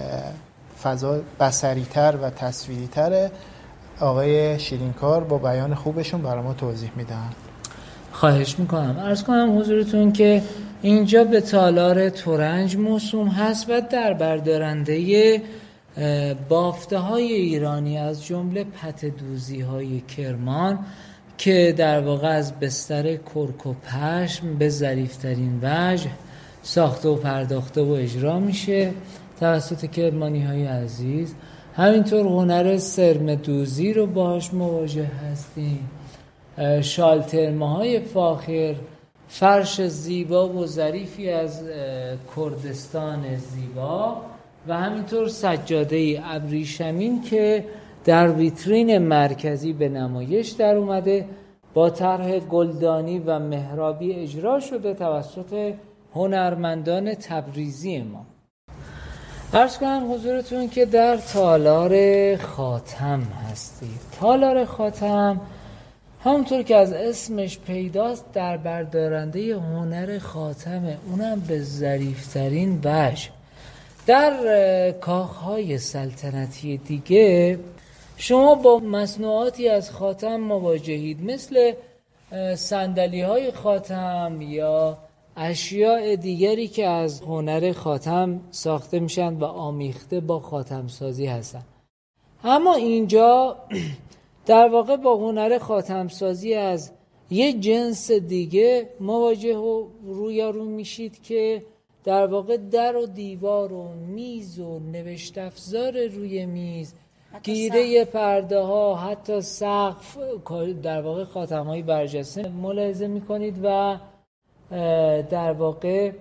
فضا بصری‌تر و تصویری‌تره. آقای شیرینکار با بیان خوبشون برای ما توضیح میدن. خواهش میکنم. عرض کنم حضورتون که اینجا به تالار ترنج موسوم هست و در بردارنده بافته های ایرانی از جمله پته دوزی های کرمان که در واقع از بستر کرک و پشم به ظریف‌ترین وجه ساخته و پرداخته و اجرا میشه توسط کرمانی های عزیز. همینطور هنر سرم دوزی رو باهاش مواجه هستیم، شالترمه های فاخر، فرش زیبا و ظریفی از کردستان زیبا و همینطور سجاده ابریشمین که در ویترین مرکزی به نمایش در اومده با طرح گلدانی و محرابی اجرا شده توسط هنرمندان تبریزی ما. عرض کنم حضورتون که در تالار خاتم هستید. تالار خاتم همونطور که از اسمش پیداست در بردارنده هنر خاتمه، اونم به ظریف‌ترین وجه. در کاخهای سلطنتی دیگه شما با مصنوعاتی از خاتم مواجهید، مثل صندلی‌های خاتم یا اشیاء دیگری که از هنر خاتم ساخته میشن و آمیخته با خاتم سازی هستن. اما اینجا در واقع با هنر خاتم سازی از یه جنس دیگه مواجه و رویارو میشید که در واقع در و دیوار و میز و نوشت افزار روی میز، گیره پرده ها، حتی سقف، در واقع خاتم های برجسته ملاحظه میکنید و در واقع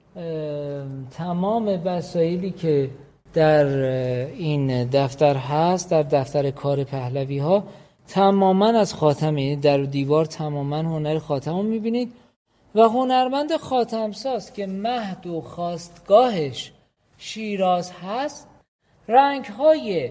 تمام وسایلی که در این دفتر هست، در دفتر کار پهلوی ها، تماما از خاتم، یعنی در دیوار تماما هنر خاتم رو میبینید و هنرمند خاتمساز که مهد و خواستگاهش شیراز هست، رنگ های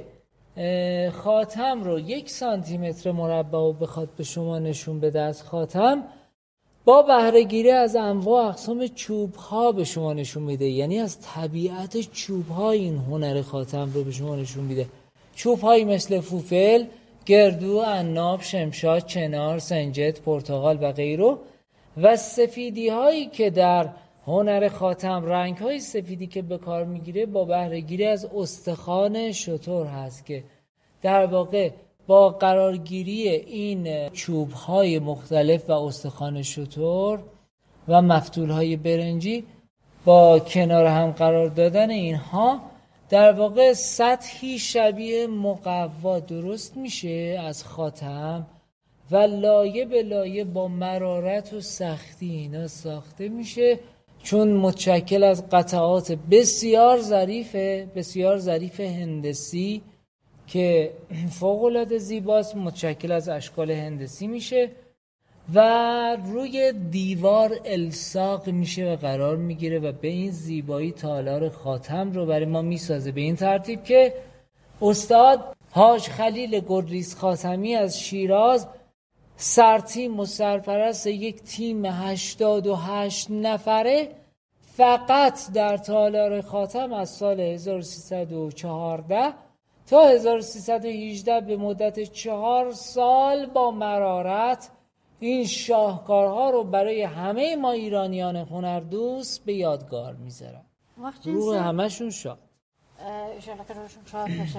خاتم رو یک سانتی متر مربع و بخواد به شما نشون بده از خاتم، با بهره گیری از انواع اقسام چوب ها به شما نشون میده. یعنی از طبیعت چوب ها این هنر خاتم رو به شما نشون میده. چوب هایی مثل فوفل، گردو، عناب، شمشاد، چنار، سنجد، پرتقال و غیره، و سفیدی هایی که در هنر خاتم، رنگ های سفیدی که به کار میگیره با بهره گیری از استخوان شتر هست که در واقع با قرارگیری این چوب های مختلف و استخوان شتر و مفتول های برنجی با کنار هم قرار دادن اینها در واقع سطحی شبیه مقوا درست میشه از خاتم و لایه به لایه با مرارت و سختی اینا ساخته میشه، چون متشکل از قطعات بسیار ظریفه، بسیار ظریف هندسی که فوق‌العاده زیباست، متشکل از اشکال هندسی میشه و روی دیوار الصاق میشه و قرار میگیره و به این زیبایی تالار خاتم رو برای ما میسازه، به این ترتیب که استاد حاج خلیل گلریز خاتمی از شیراز، سرتیم و سرپرست یک تیم هشتاد و هشت نفره، فقط در تالار خاتم از سال هزار و سیصد و چهارده تا هزار و سیصد و هجده به مدت چهار سال با مرارت این شاهکارها رو برای همه ما ایرانیان هنردوست به یادگار میذارن. روح همشون شاد. انشاءالله که روشون شاد بشه.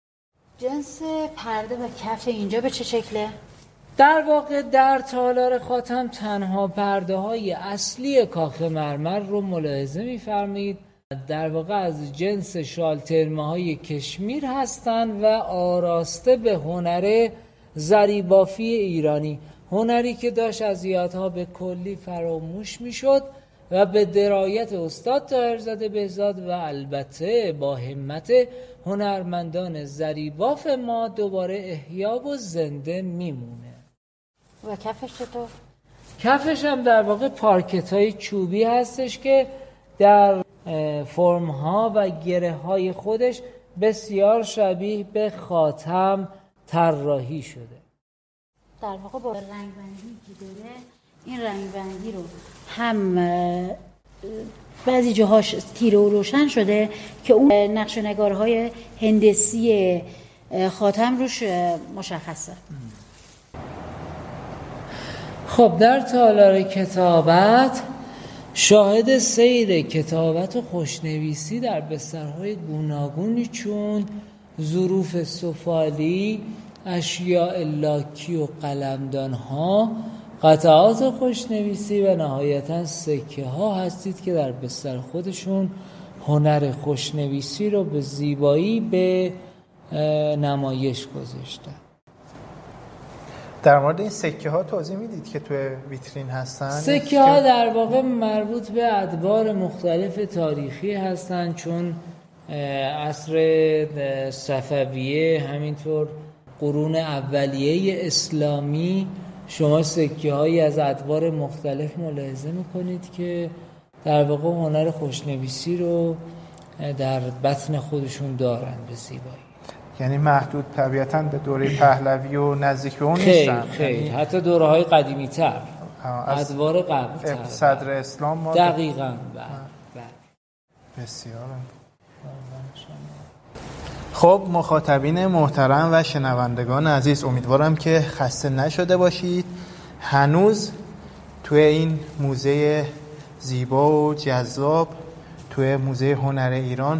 جنس پرده و کف اینجا به چه شکله؟ در واقع در تالار خاتم تنها پرده های اصلی کاخ مرمر رو ملاحظه می‌فرمایید. در واقع از جنس شالترمه های کشمیر هستند و آراسته به هنر زریبافی ایرانی، هنری که داشت از یادها به کلی فراموش میشد و به درایت استاد طاهرزاده بهزاد و البته با همت هنرمندان زریباف ما دوباره احیا و زنده میمونه. و کفش چطور؟ کفش هم در واقع پارکت های چوبی هستش که در فرم ها و گره های خودش بسیار شبیه به خاتم طراحی شده. در واقع با رنگ بندی که داره، این رنگ بندی رو هم بعضی جاهاش تیره و روشن شده که اون نقش و نگارهای هندسی خاتم روش مشخصه. خب در تالار کتابت شاهد سیر کتابت و خوشنویسی در بسترهای گوناگونی چون ظروف سفالی، اشیاء لاکی و قلمدان‌ها، قطعات خوشنویسی و نهایتاً سکه ها هستید که در بستر خودشون هنر خوشنویسی رو به زیبایی به نمایش گذاشتن. در مورد این سکه ها توضیح میدید که توی ویترین هستن؟ سکه ها در واقع مربوط به ادوار مختلف تاریخی هستن، چون عصر صفویه همینطور قرون اولیه اسلامی شما سکه هایی از ادوار مختلف ملاحظه میکنید که در واقع هنر خوشنویسی رو در بطن خودشون دارن به زیبایی. یعنی محدود طبیعتاً به دوره پهلوی و نزدیک به اون خیلی نیستن. خیلی یعنی حتی دوره های قدیمی تر، از ادوار قبل تر، صدر اسلام ما دقیقاً. بله بسیار. خب مخاطبین محترم و شنوندگان عزیز، امیدوارم که خسته نشده باشید. هنوز توی این موزه زیبا و جذاب، توی موزه هنر ایران،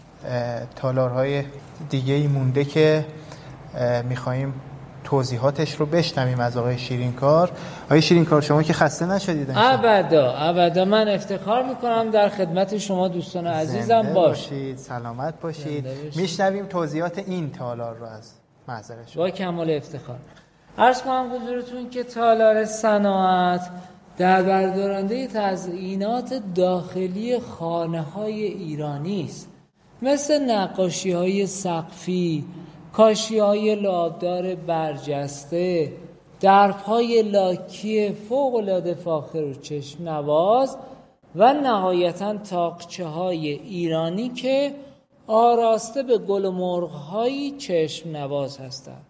تالارهای دیگه ای مونده که میخواییم توضیحاتش رو بشنویم از آقای شیرینکار. آقای شیرینکار، شما که خسته نشدید؟ ابدا ابدا. من افتخار میکنم در خدمت شما دوستان عزیزم باشید. سلامت باشید. میشنویم توضیحات این تالار رو از معذرت شما. با کمال افتخار. عرض کنم حضورتون که تالار صناعت در بردارنده تزیینات داخلی خانه‌های ایرانی است، مثل نقاشی‌های سقفی، کاشی‌های لابدار برجسته، درپای لاکی فوق‌العاده فاخر و چشم نواز و نهایتاً طاقچه‌های ایرانی که آراسته به گل و مرغ‌های چشم نواز هستند.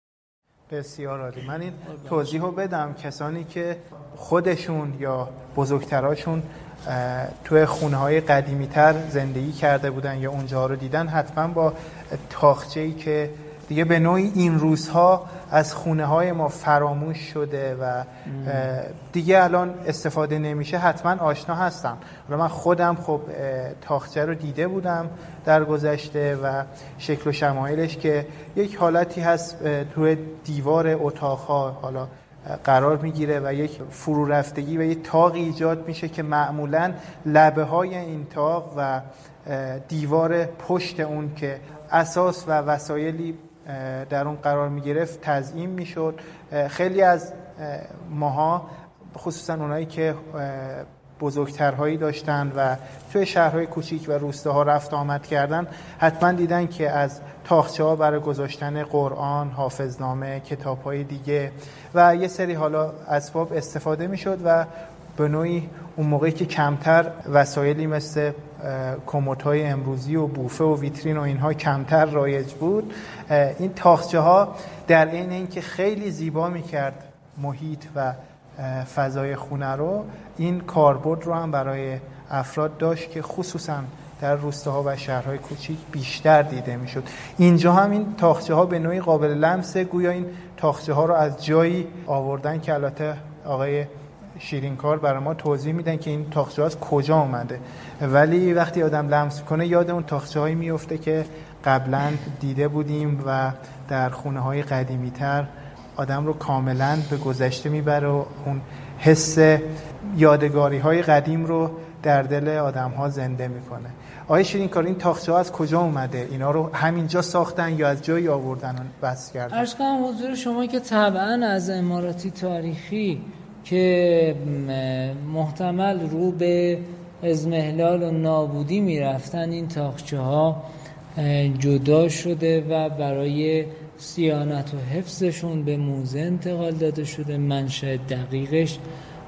بسیار عالی. من این توضیح رو بدم، کسانی که خودشون یا بزرگتراشون توی خونه‌های قدیمی‌تر زندگی کرده بودن یا اونجا رو دیدن، حتما با تاقچه‌ای که دیگه به نوعی این روزها از خونه‌های ما فراموش شده و دیگه الان استفاده نمیشه، حتما آشنا هستم. من خودم خب تاقچه رو دیده بودم در گذشته و شکل و شمایلش که یک حالتی هست توی دیوار اتاق‌ها حالا قرار میگیره و یک فرو رفتگی و یک تاق ایجاد میشه که معمولاً لبه های این تاق و دیوار پشت اون که اساس و وسایلی در اون قرار میگرفت تزیین میشد. خیلی از ماها، خصوصا اونایی که بزرگترهایی داشتن و توی شهرهای کوچیک و روستاها رفت آمد کردن، حتما دیدن که از تاقچه‌ها برای گذاشتن قرآن، حافظنامه، کتاب‌های دیگه و یه سری حالا اسباب استفاده میشد و به نوعی اون موقعی که کمتر وسایلی مثل کمدهای امروزی و بوفه و ویترین و اینها کمتر رایج بود، این تاقچه‌ها در عین اینکه خیلی زیبا میکرد محیط و فضای خونه رو، این کاربرد رو هم برای افراد داشت که خصوصا در روستاها و شهرهای کوچیک بیشتر دیده میشد. اینجا هم این تاقچه ها به نوعی قابل لمسه، گویا این تاقچه ها رو از جایی آوردن که البته آقای شیرینکار برای ما توضیح میدن که این تاقچه ها از کجا اومده، ولی وقتی آدم لمس کنه یاد اون تاقچه هایی میفته که قبلا دیده بودیم و در خونه های قدیمی تر آدم رو کاملا به گذشته میبره و اون حس یادگاری های قدیم رو در دل آدم ها زنده میکنه. آقای شیرینکار، این تاقچه ها از کجا اومده؟ اینا رو همینجا ساختن یا از جایی آوردن و بس کردن؟ عرض کنم حضور شما که طبعا از عماراتی تاریخی که محتمل رو به اضمحلال و نابودی میرفتن، این تاقچه ها جدا شده و برای صیانت و حفظشون به موزه انتقال داده شده. منشأ دقیقش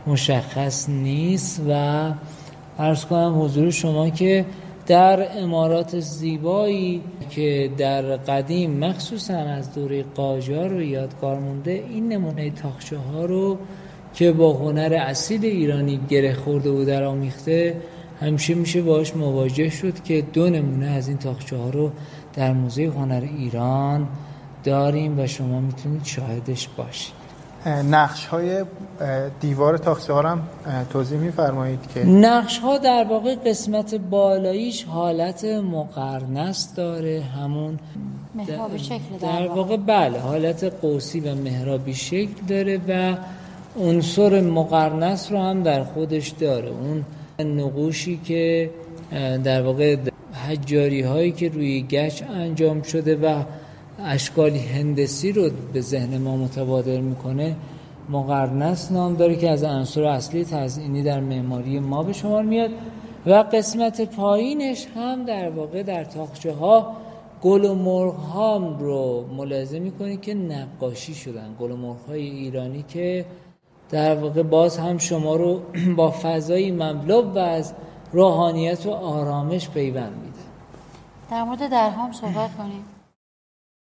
مشخص نیست و عرض کنم حضور شما که در عمارات زیبایی که در قدیم مخصوصا از دوره قاجار رو یادگار مونده، این نمونه تاقچه ها رو که با هنر اصیل ایرانی گره خورده و در آمیخته، همیشه میشه باهاش مواجه شد که دو نمونه از این تاقچه ها رو در موزه هنر ایران داریم و شما میتونید شاهدش باشید. نقش های دیوار تاقچه ها هم توضیح میفرمایید که نقش ها در واقع قسمت بالاییش حالت مقرنس داره، همون محرابی شکل در, در واقع بله حالت قوسی و محرابی شکل داره و عنصر مقرنس رو هم در خودش داره. اون نقوشی که در واقع حجاری هایی که روی گچ انجام شده و اشکالی هندسی رو به ذهن ما متبادر میکنه مقرنس نام داره که از عناصر اصلی تزئینی در معماری ما به شمار میاد و قسمت پایینش هم در واقع در تاقچه ها گل و مرغ ها رو ملاحظه میکنید که نقاشی شدن، گل و مرغ های ایرانی که در واقع باز هم شما رو با فضایی مملو و از روحانیت و آرامش پیوند میده. در مورد درها هم صحبت کنیم.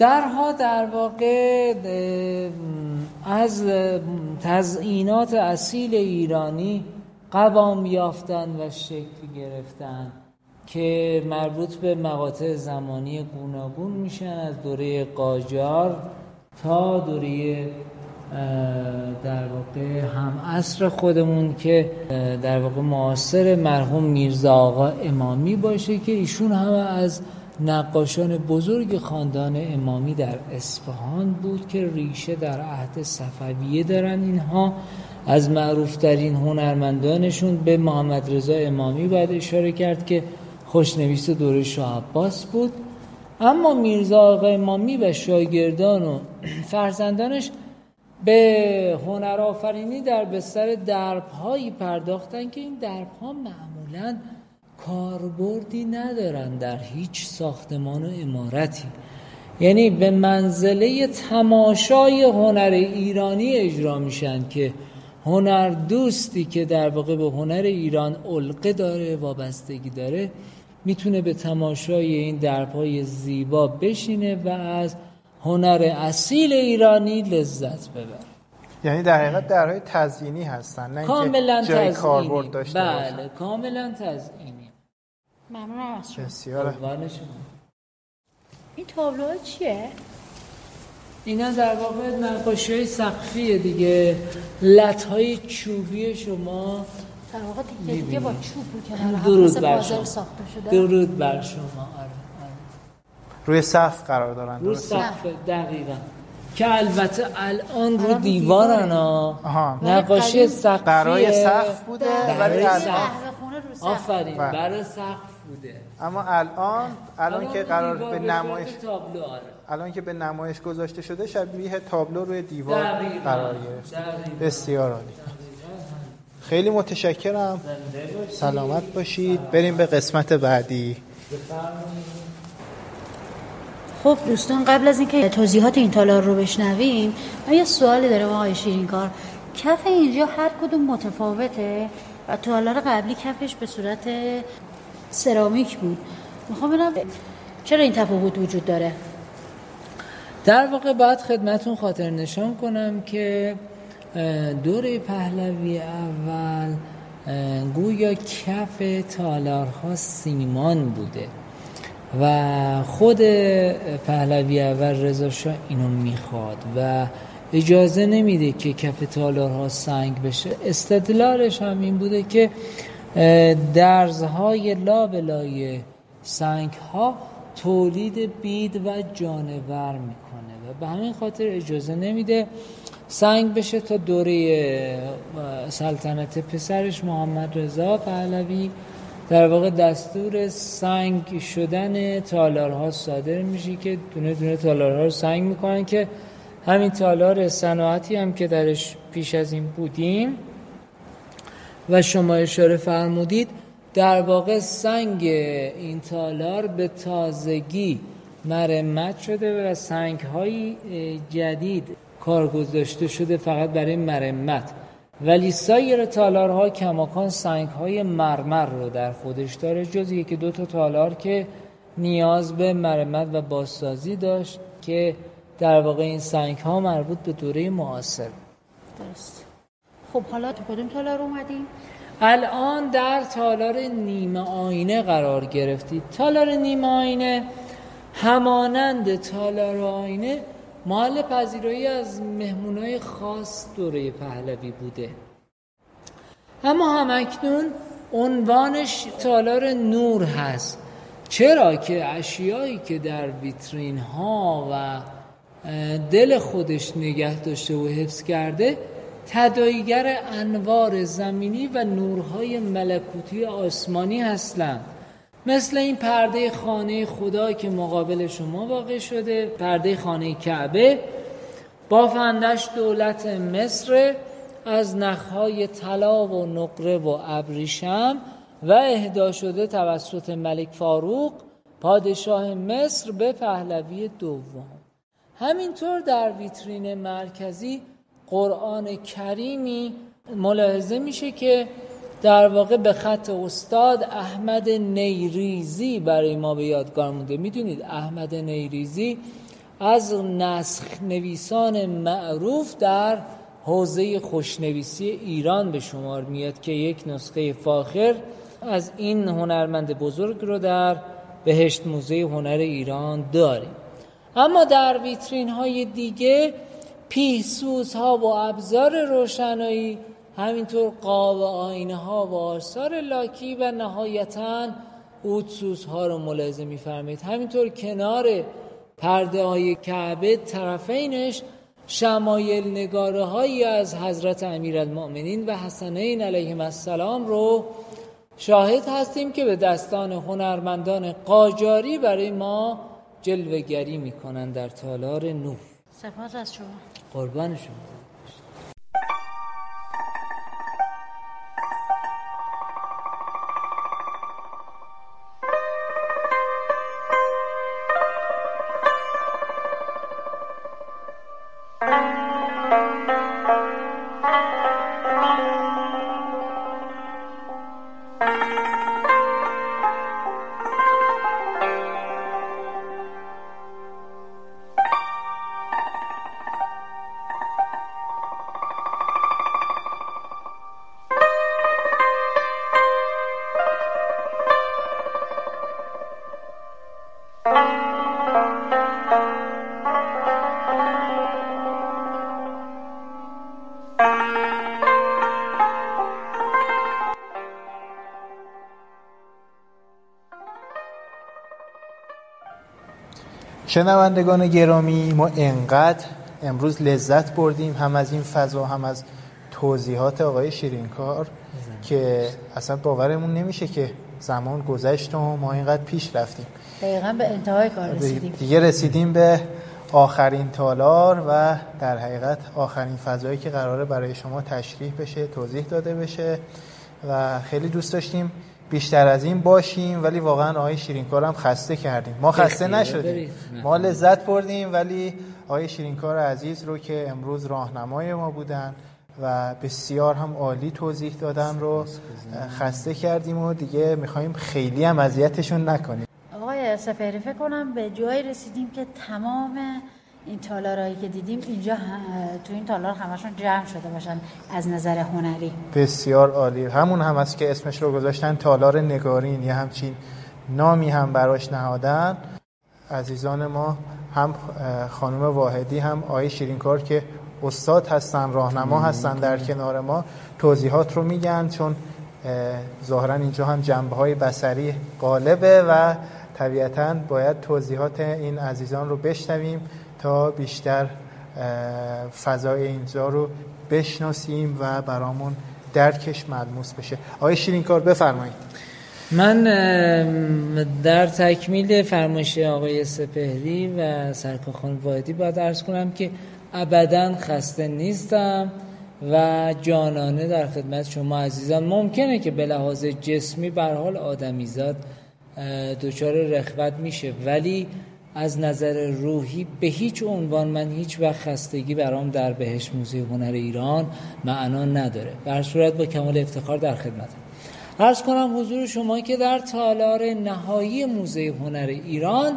درها در واقع از تزئینات اصیل ایرانی قوام یافتن و شکل گرفتن که مربوط به مقاطع زمانی گوناگون میشن، از دوره قاجار تا دوره در واقع هم عصر خودمون که در واقع معاصر مرحوم میرزا آقا امامی باشه که ایشون همه از نقاشان بزرگ خاندان امامی در اصفهان بود که ریشه در عهد صفویه دارن. اینها از معروفترین هنرمندانشون به محمد رضا امامی باید اشاره کرد که خوشنویس دوره شاه عباس بود. اما میرزا آقا امامی و شاگردان و فرزندانش به هنرآفرینی در بستر درب‌هایی پرداختن که این درب‌ها معمولاً کاربردی ندارن در هیچ ساختمان و عمارتی، یعنی به منزله تماشای هنر ایرانی اجرا میشن که هنر دوستی که در واقع به هنر ایران علقه داره، وابستگی داره، میتونه به تماشای این درب‌های زیبا بشینه و از هنر اصیل ایرانی لذت ببره. یعنی در حقیقت درهای تزئینی هستن، نه کاملا اینکه جای کاربرد داشته باشن. بله کاملا تزئینی. ممنونم از شما. بسیار. این تابلوها چیه؟ اینا در واقع نقاشی‌های سقفیه دیگه، لط‌های چوبی شما در واقع دیگه دیگه با چوب بود که درود بر شما ساخته شده. درود بر شما. آره. روی سقف قرار دارن. روی سقف دقیقاً، که البته الان رو دیوارن ها. نقاشی سقفیه برای سقف بوده ولی آفرین برای سقف بوده. اما الان الان که قرار به نمایش تابلو آره. الان که به نمایش گذاشته شده شبیه تابلو روی دیوار قرار گرفت. بسیار عالی. خیلی متشکرم. سلامت باشید. بریم به قسمت بعدی. خب دوستان، قبل از اینکه توضیحات این تالار رو بشنویم، من یه سوالی دارم آقای شیرینکار. کف اینجا هر کدوم متفاوته و تالار قبلی کفش به صورت سرامیک بود. میخوام ببینم چرا این تفاوت وجود داره؟ در واقع باید خدمتون خاطر نشان کنم که دوره پهلوی اول گویا کف تالارها سیمان بوده و خود پهلوی اول رضا شاه اینو میخواد و اجازه نمیده که کف تالارها سنگ بشه. استدلالش هم این بوده که درزهای لابلای سنگ ها تولید بید و جانور میکنه و به همین خاطر اجازه نمیده سنگ بشه. تا دوره سلطنت پسرش محمد رضا پهلوی در واقع دستور سنگ شدن تالارها صادر میشه که دونه دونه تالارها رو سنگ میکنن که همین تالار صناعتی هم که درش پیش از این بودیم و شما اشاره فرمودید، در واقع سنگ این تالار به تازگی مرمت شده و سنگ‌های جدید کار گذاشته شده فقط برای مرمت، ولی سایر تالارها کماکان سنگ‌های مرمر رو در خودش داره، جز یکی دو تا تالار که نیاز به مرمت و بازسازی داشت که در واقع این سنگ‌ها مربوط به دوره معاصر. درست. خب حالا تو کدوم تالار اومدیم؟ الان در تالار نیمه آینه قرار گرفتید. تالار نیمه آینه همانند تالار آینه محل پذیرایی از مهمونای خاص دوره پهلوی بوده، اما همکنون عنوانش تالار نور هست. چرا که اشیایی که در ویترین ها و دل خودش نگه داشته و حفظ کرده تداعیگر انوار زمینی و نورهای ملکوتی آسمانی هستند، مثل این پرده خانه خدا که مقابل شما واقع شده، پرده خانه کعبه، بافندش دولت مصر از نخهای طلا و نقره و ابریشم و اهدا شده توسط ملک فاروق پادشاه مصر به پهلوی دوم. همینطور در ویترین مرکزی قرآن کریمی ملاحظه میشه که در واقع به خط استاد احمد نیریزی برای ما به یادگار مونده. میدونید احمد نیریزی از نسخ نویسان معروف در حوزه خوشنویسی ایران به شمار میاد که یک نسخه فاخر از این هنرمند بزرگ رو در بهشت موزه هنر ایران داریم. اما در ویترین های دیگه پیه‌سوز ها و ابزار روشنایی، همینطور قاب و آینه ها و آثار لاکی و نهایتاً عودسوز ها رو ملاحظه می‌فرمایید. همینطور کنار پرده های کعبه طرفینش شمایل نگاره هایی از حضرت امیرالمؤمنین و حسنین علیهم السلام رو شاهد هستیم که به دستان هنرمندان قاجاری برای ما جلوه‌گری میکنن در تالار نور. سپاس از شما. قربان شما. شنوندگان گرامی، ما انقدر امروز لذت بردیم هم از این فضا هم از توضیحات آقای شیرینکار که اصلا باورمون نمیشه که زمان گذشت و ما اینقدر پیش رفتیم. دقیقاً به انتهای کار رسیدیم. دیگه رسیدیم به آخرین تالار و در حقیقت آخرین فضایی که قراره برای شما تشریح بشه، توضیح داده بشه و خیلی دوست داشتیم بیشتر از این باشیم، ولی واقعا آقای شیرینکار هم خسته کردیم. ما خسته نشدیم، ما لذت بردیم، ولی آقای شیرینکار عزیز رو که امروز راهنمای ما بودن و بسیار هم عالی توضیح دادن رو خسته کردیم و دیگه میخوایم خیلی هم اذیتشون نکنیم. آقای سپهری، فکر کنم به جایی رسیدیم که تمام این تالارهایی که دیدیم اینجا تو این تالار همشون جمع شده باشن از نظر هنری. بسیار عالی. همون هم است که اسمش رو گذاشتن تالار نگارین، یه همچین نامی هم براش نهادن. عزیزان ما، هم خانم واحدی هم آقای شیرینکار که استاد هستن، راهنما هستن، در کنار ما توضیحات رو میگن، چون ظاهرا اینجا هم جنبه‌های بصری غالبه و طبیعتاً باید توضیحات این عزیزان رو بشنویم تا بیشتر فضای اینجا رو بشناسیم و برامون درکش ملموس بشه. آقای شیرینکار بفرمایید. من در تکمیل فرمایش آقای سپهری و سرکار خانم واحدی باید عرض کنم که ابداً خسته نیستم و جانانه در خدمت شما عزیزان. ممکنه که به لحاظ جسمی به هر حال آدمیزاد دچار رخوت میشه، ولی از نظر روحی به هیچ عنوان من هیچ وقت خستگی برام در بهشت موزه هنر ایران معنا نداره. به هر صورت با کمال افتخار در خدمتم. عرض کنم حضور شما که در تالار نهایی موزه هنر ایران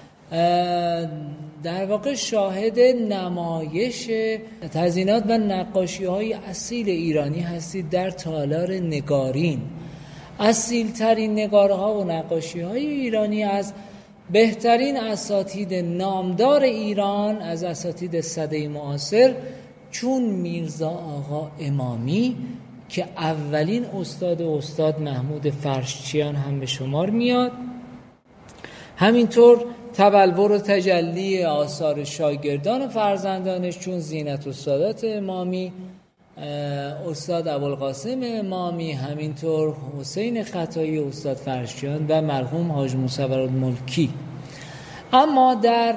در واقع شاهد نمایش تزیینات و نقاشی‌های اصیل ایرانی هستید در تالار نگارین. اصیل ترین نگاره‌ها و نقاشی‌های ایرانی از بهترین اساتید نامدار ایران، از اساتید سده معاصر چون میرزا آقا امامی که اولین استاد استاد محمود فرشچیان هم به شمار میاد، همینطور تبلور و تجلی آثار شاگردان و فرزندانش چون زینت السادات امامی، استاد ابوالقاسم امامی، همینطور حسین خطایی استاد فرشچیان و مرحوم حاج مصورالملکی. اما در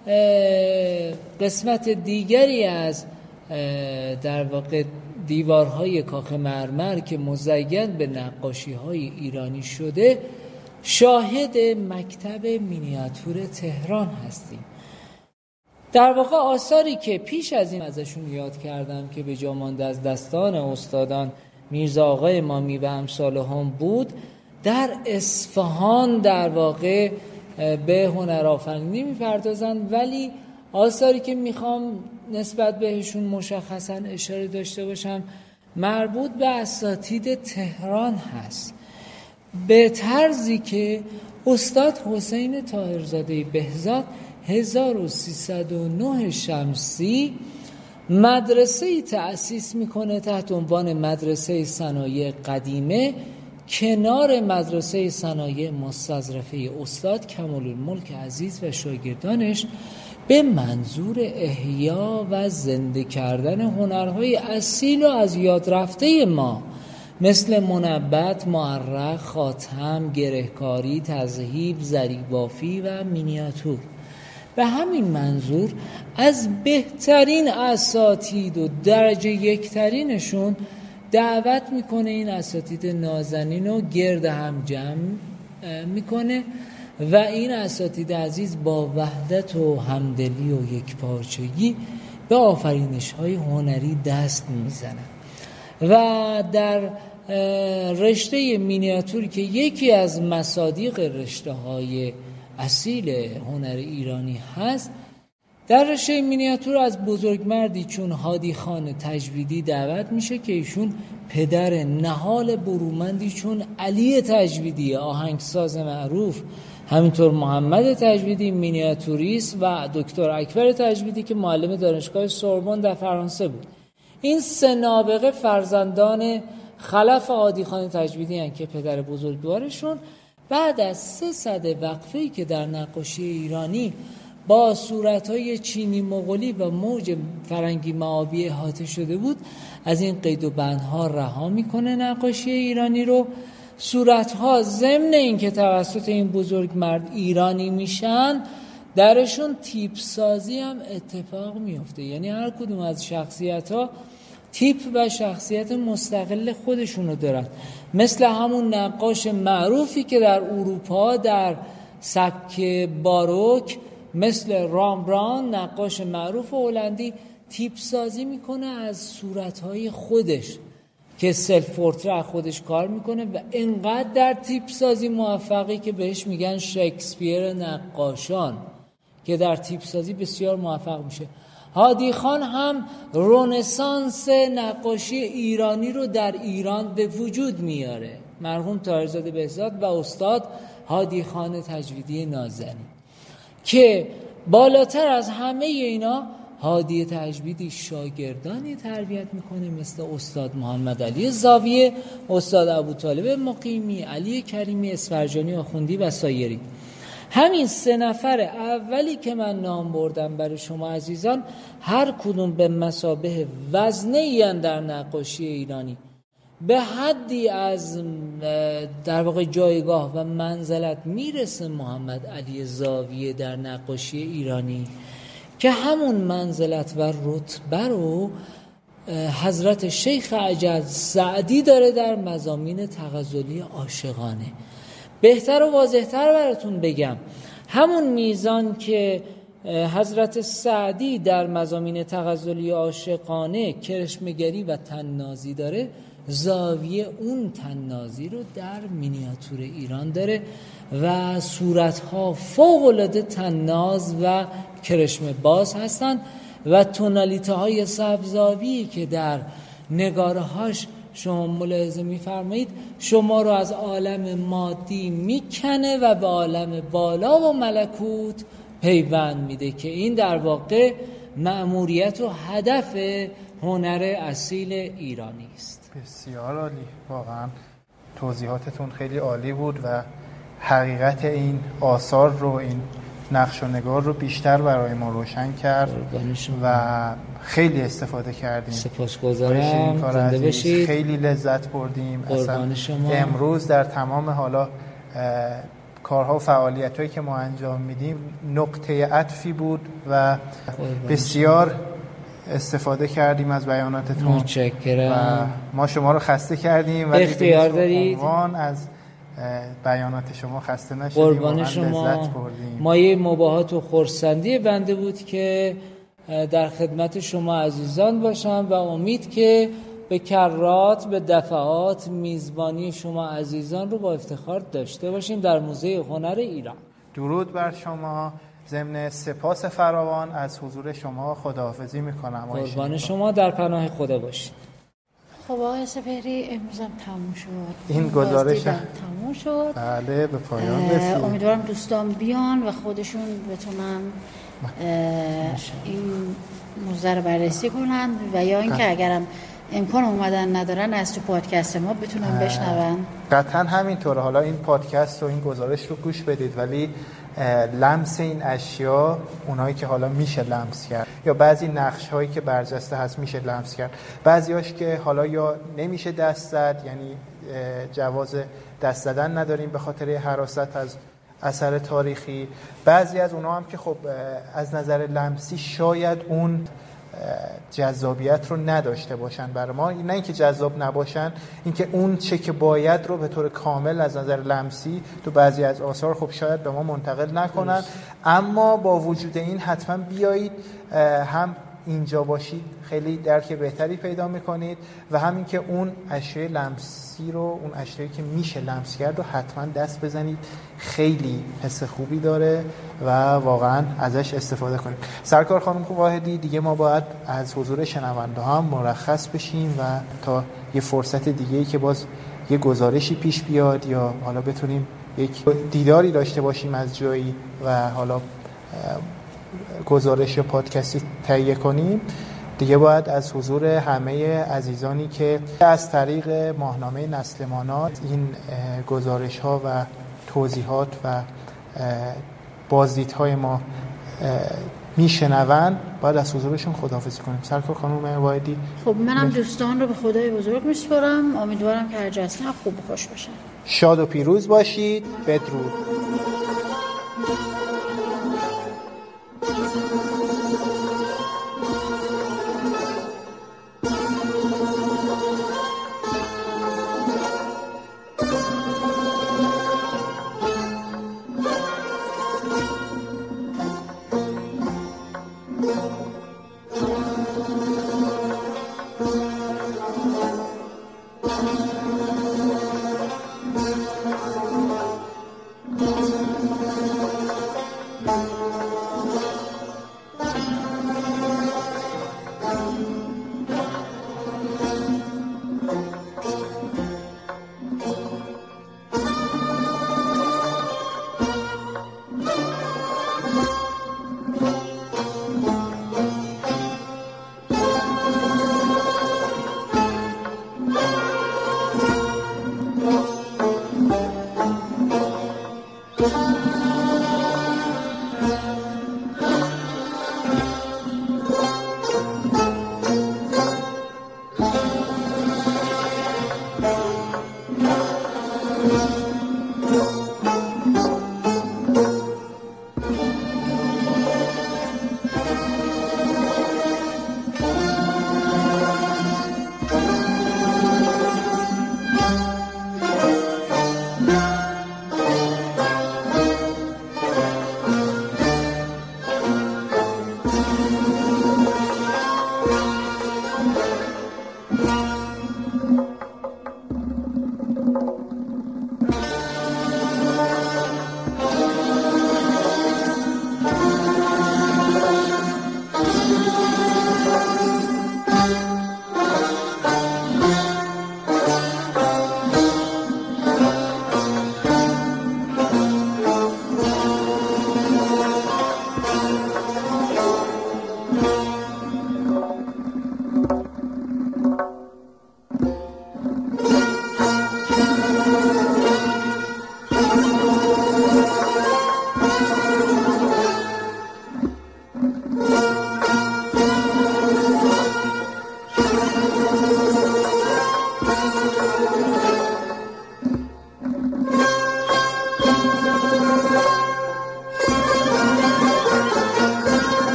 قسمت دیگری از در واقع دیوارهای کاخ مرمر که مزین به نقاشی‌های ایرانی شده شاهد مکتب مینیاتور تهران هستیم. در واقع آثاری که پیش از این ازشون یاد کردم که به جا مانده از دستان استادان میرزا آقا امامی و امثال هم بود، در اصفهان در واقع به هنرآفرینی می‌پردازند، ولی آثاری که میخوام نسبت بهشون مشخصا اشاره داشته باشم مربوط به اساتید تهران هست، به طرزی که استاد حسین طاهرزاده بهزاد هزار و سیصد و نه شمسی مدرسه‌ای تأسیس میکنه تحت عنوان مدرسه صنایع قدیمه کنار مدرسه صنایع مستظرفه استاد کمال‌الملک عزیز و شاگردانش، به منظور احیا و زنده کردن هنرهای اصیل و از یاد رفته ما مثل منبت، معرق، خاتم، گرهکاری، تذهیب، زریبافی و مینیاتور. به همین منظور از بهترین اساتید و درجه یکترینشون دعوت میکنه این اساتید نازنین رو گرد هم جمع میکنه و این اساتید عزیز با وحدت و همدلی و یکپارچگی به آفرینش‌های هنری دست میزنن و در رشته مینیاتوری که یکی از مصادیق رشته‌های اصیل هنر ایرانی هست، در رشته مینیاتور از بزرگمردی چون هادی خان تجویدی دعوت میشه که ایشون پدر نهال برومندی چون علی تجویدی آهنگساز معروف، همینطور محمد تجویدی مینیاتوریست و دکتر اکبر تجویدی که معلم دانشگاه سوربن در فرانسه بود. این سه نابغه فرزندان خلف هادی خان تجویدی هستند که پدر بزرگوارشون بعد از سه سده وقفه‌ای که در نقاشی ایرانی با صورت‌های چینی مغولی و موج فرنگی معابی احاطه شده بود، از این قید و بندها رها میکنه نقاشی ایرانی رو. صورت‌ها ضمن این که توسط این بزرگ مرد ایرانی میشن، درشون تیپ سازی هم اتفاق میفته، یعنی هر کدوم از شخصیت‌ها تیپ و شخصیت مستقل خودشونو دارن، مثل همون نقاش معروفی که در اروپا در سبک باروک مثل رامبران، نقاش معروف هلندی، تیپ سازی میکنه از صورتهای خودش که سلف پورتره خودش کار میکنه و انقدر در تیپ سازی موفقی که بهش میگن شکسپیر نقاشان، که در تیپ سازی بسیار موفق میشه. هادی خان هم رنسانس نقاشی ایرانی رو در ایران به وجود میاره، مرحوم طاهرزاده بهزاد و استاد هادی خان تجویدی نازنین، که بالاتر از همه اینا هادی تجویدی شاگردانی تربیت میکنه مثل استاد محمد علی زاویه، استاد ابوطالب مقیمی، علی کریمی اسفرجانی آخوندی و سایری. همین سه نفر اولی که من نام بردم برای شما عزیزان، هر کدوم به مثابه وزنه‌ای در نقاشی ایرانی، به حدی از در واقع جایگاه و منزلت میرسه محمد علی زاویه در نقاشی ایرانی که همون منزلت و رتبه رو حضرت شیخ عجل سعدی داره در مضامین تغزلی عاشقانه. بهتر و واضح‌تر براتون بگم، همون میزان که حضرت سعدی در مضامین تغزلی عاشقانه کرشمگری و طنازی داره، زاویه اون طنازی رو در مینیاتور ایران داره و صورتها فوق‌العاده طناز و کرشم باز هستند و تونالیته های سبزابی که در نگارهاش شما ملاحظه می‌فرمایید شما رو از عالم مادی میکنه و به عالم بالا و ملکوت پیوند میده، که این در واقع مأموریت و هدف هنر اصیل ایرانی است. بسیار عالی، واقعا توضیحاتتون خیلی عالی بود و حقیقت این آثار رو، این نقش و نگار رو بیشتر برای ما روشن کرد و خیلی استفاده کردیم. سپاسگزارم، زنده بشید. خیلی لذت بردیم. قربان شما. امروز در تمام حالا کارها و فعالیت‌هایی که ما انجام میدیم نقطه عطفی بود و بسیار استفاده کردیم از بیاناتتون. متشکرم. و ما شما رو خسته کردیم و اختیار دارید از بیانات شما خسته نشدیم. قربان شما. مایه مباهات و خرسندی بنده بود که در خدمت شما عزیزان باشم و امید که به کرات، به دفعات میزبانی شما عزیزان رو با افتخار داشته باشیم در موزه هنر ایران. درود بر شما ضمن سپاس فراوان از حضور شما خداحافظی میکنم. قربان شما، در پناه خدا باشید. خب آقای سپهری، امروز هم تموم شد. این گزارش تموم شد. بله، به پایان رسید. امیدوارم دوستان بیان و خودشون بتونن این موضوع رو بررسی کنن و یا اینکه اگرم امکان اومدن ندارن از تو پادکست ما بتونن بشنون. قطعا همینطوره. حالا این پادکست و این گزارش رو گوش بدید، ولی لمس این اشیا، اونایی که حالا میشه لمس کرد، یا بعضی نقش هایی که برجسته هست میشه لمس کرد، بعضی هاش که حالا یا نمیشه دست زد، یعنی جواز دست زدن نداریم به خاطر حراست از اثر تاریخی. بعضی از اونها هم که خب از نظر لمسی شاید اون جذابیت رو نداشته باشن برای ما، نه اینکه جذاب نباشن، اینکه اون چه که باید رو به طور کامل از نظر لمسی تو بعضی از آثار خب شاید به ما منتقل نکنن. اما با وجود این حتما بیایید، هم اینجا باشید خیلی درک بهتری پیدا میکنید و همین که اون اشیاء لمسی رو، اون اشیایی که میشه لمس کرد رو حتما دست بزنید، خیلی حس خوبی داره و واقعا ازش استفاده کنید. سرکار خانم واحدی، دیگه ما باید از حضور شنونده هم مرخص بشیم و تا یه فرصت دیگه‌ای که باز یه گزارشی پیش بیاد یا حالا بتونیم یک دیداری داشته باشیم از جایی و حالا گزارش یا پادکستی تهیه کنیم، دیگه باید از حضور همه عزیزانی که از طریق ماهنامه نسل مانات این گزارش ها و توضیحات و بازدیدهای ما میشنون، باید از حضورشون خداحافظی کنیم. سرکار خانم واحدی. خب منم دوستان رو به خدای بزرگ میسپارم. امیدوارم که هر جلسه خوب و خوش باشن. شاد و پیروز باشید. بدرود. Thank you.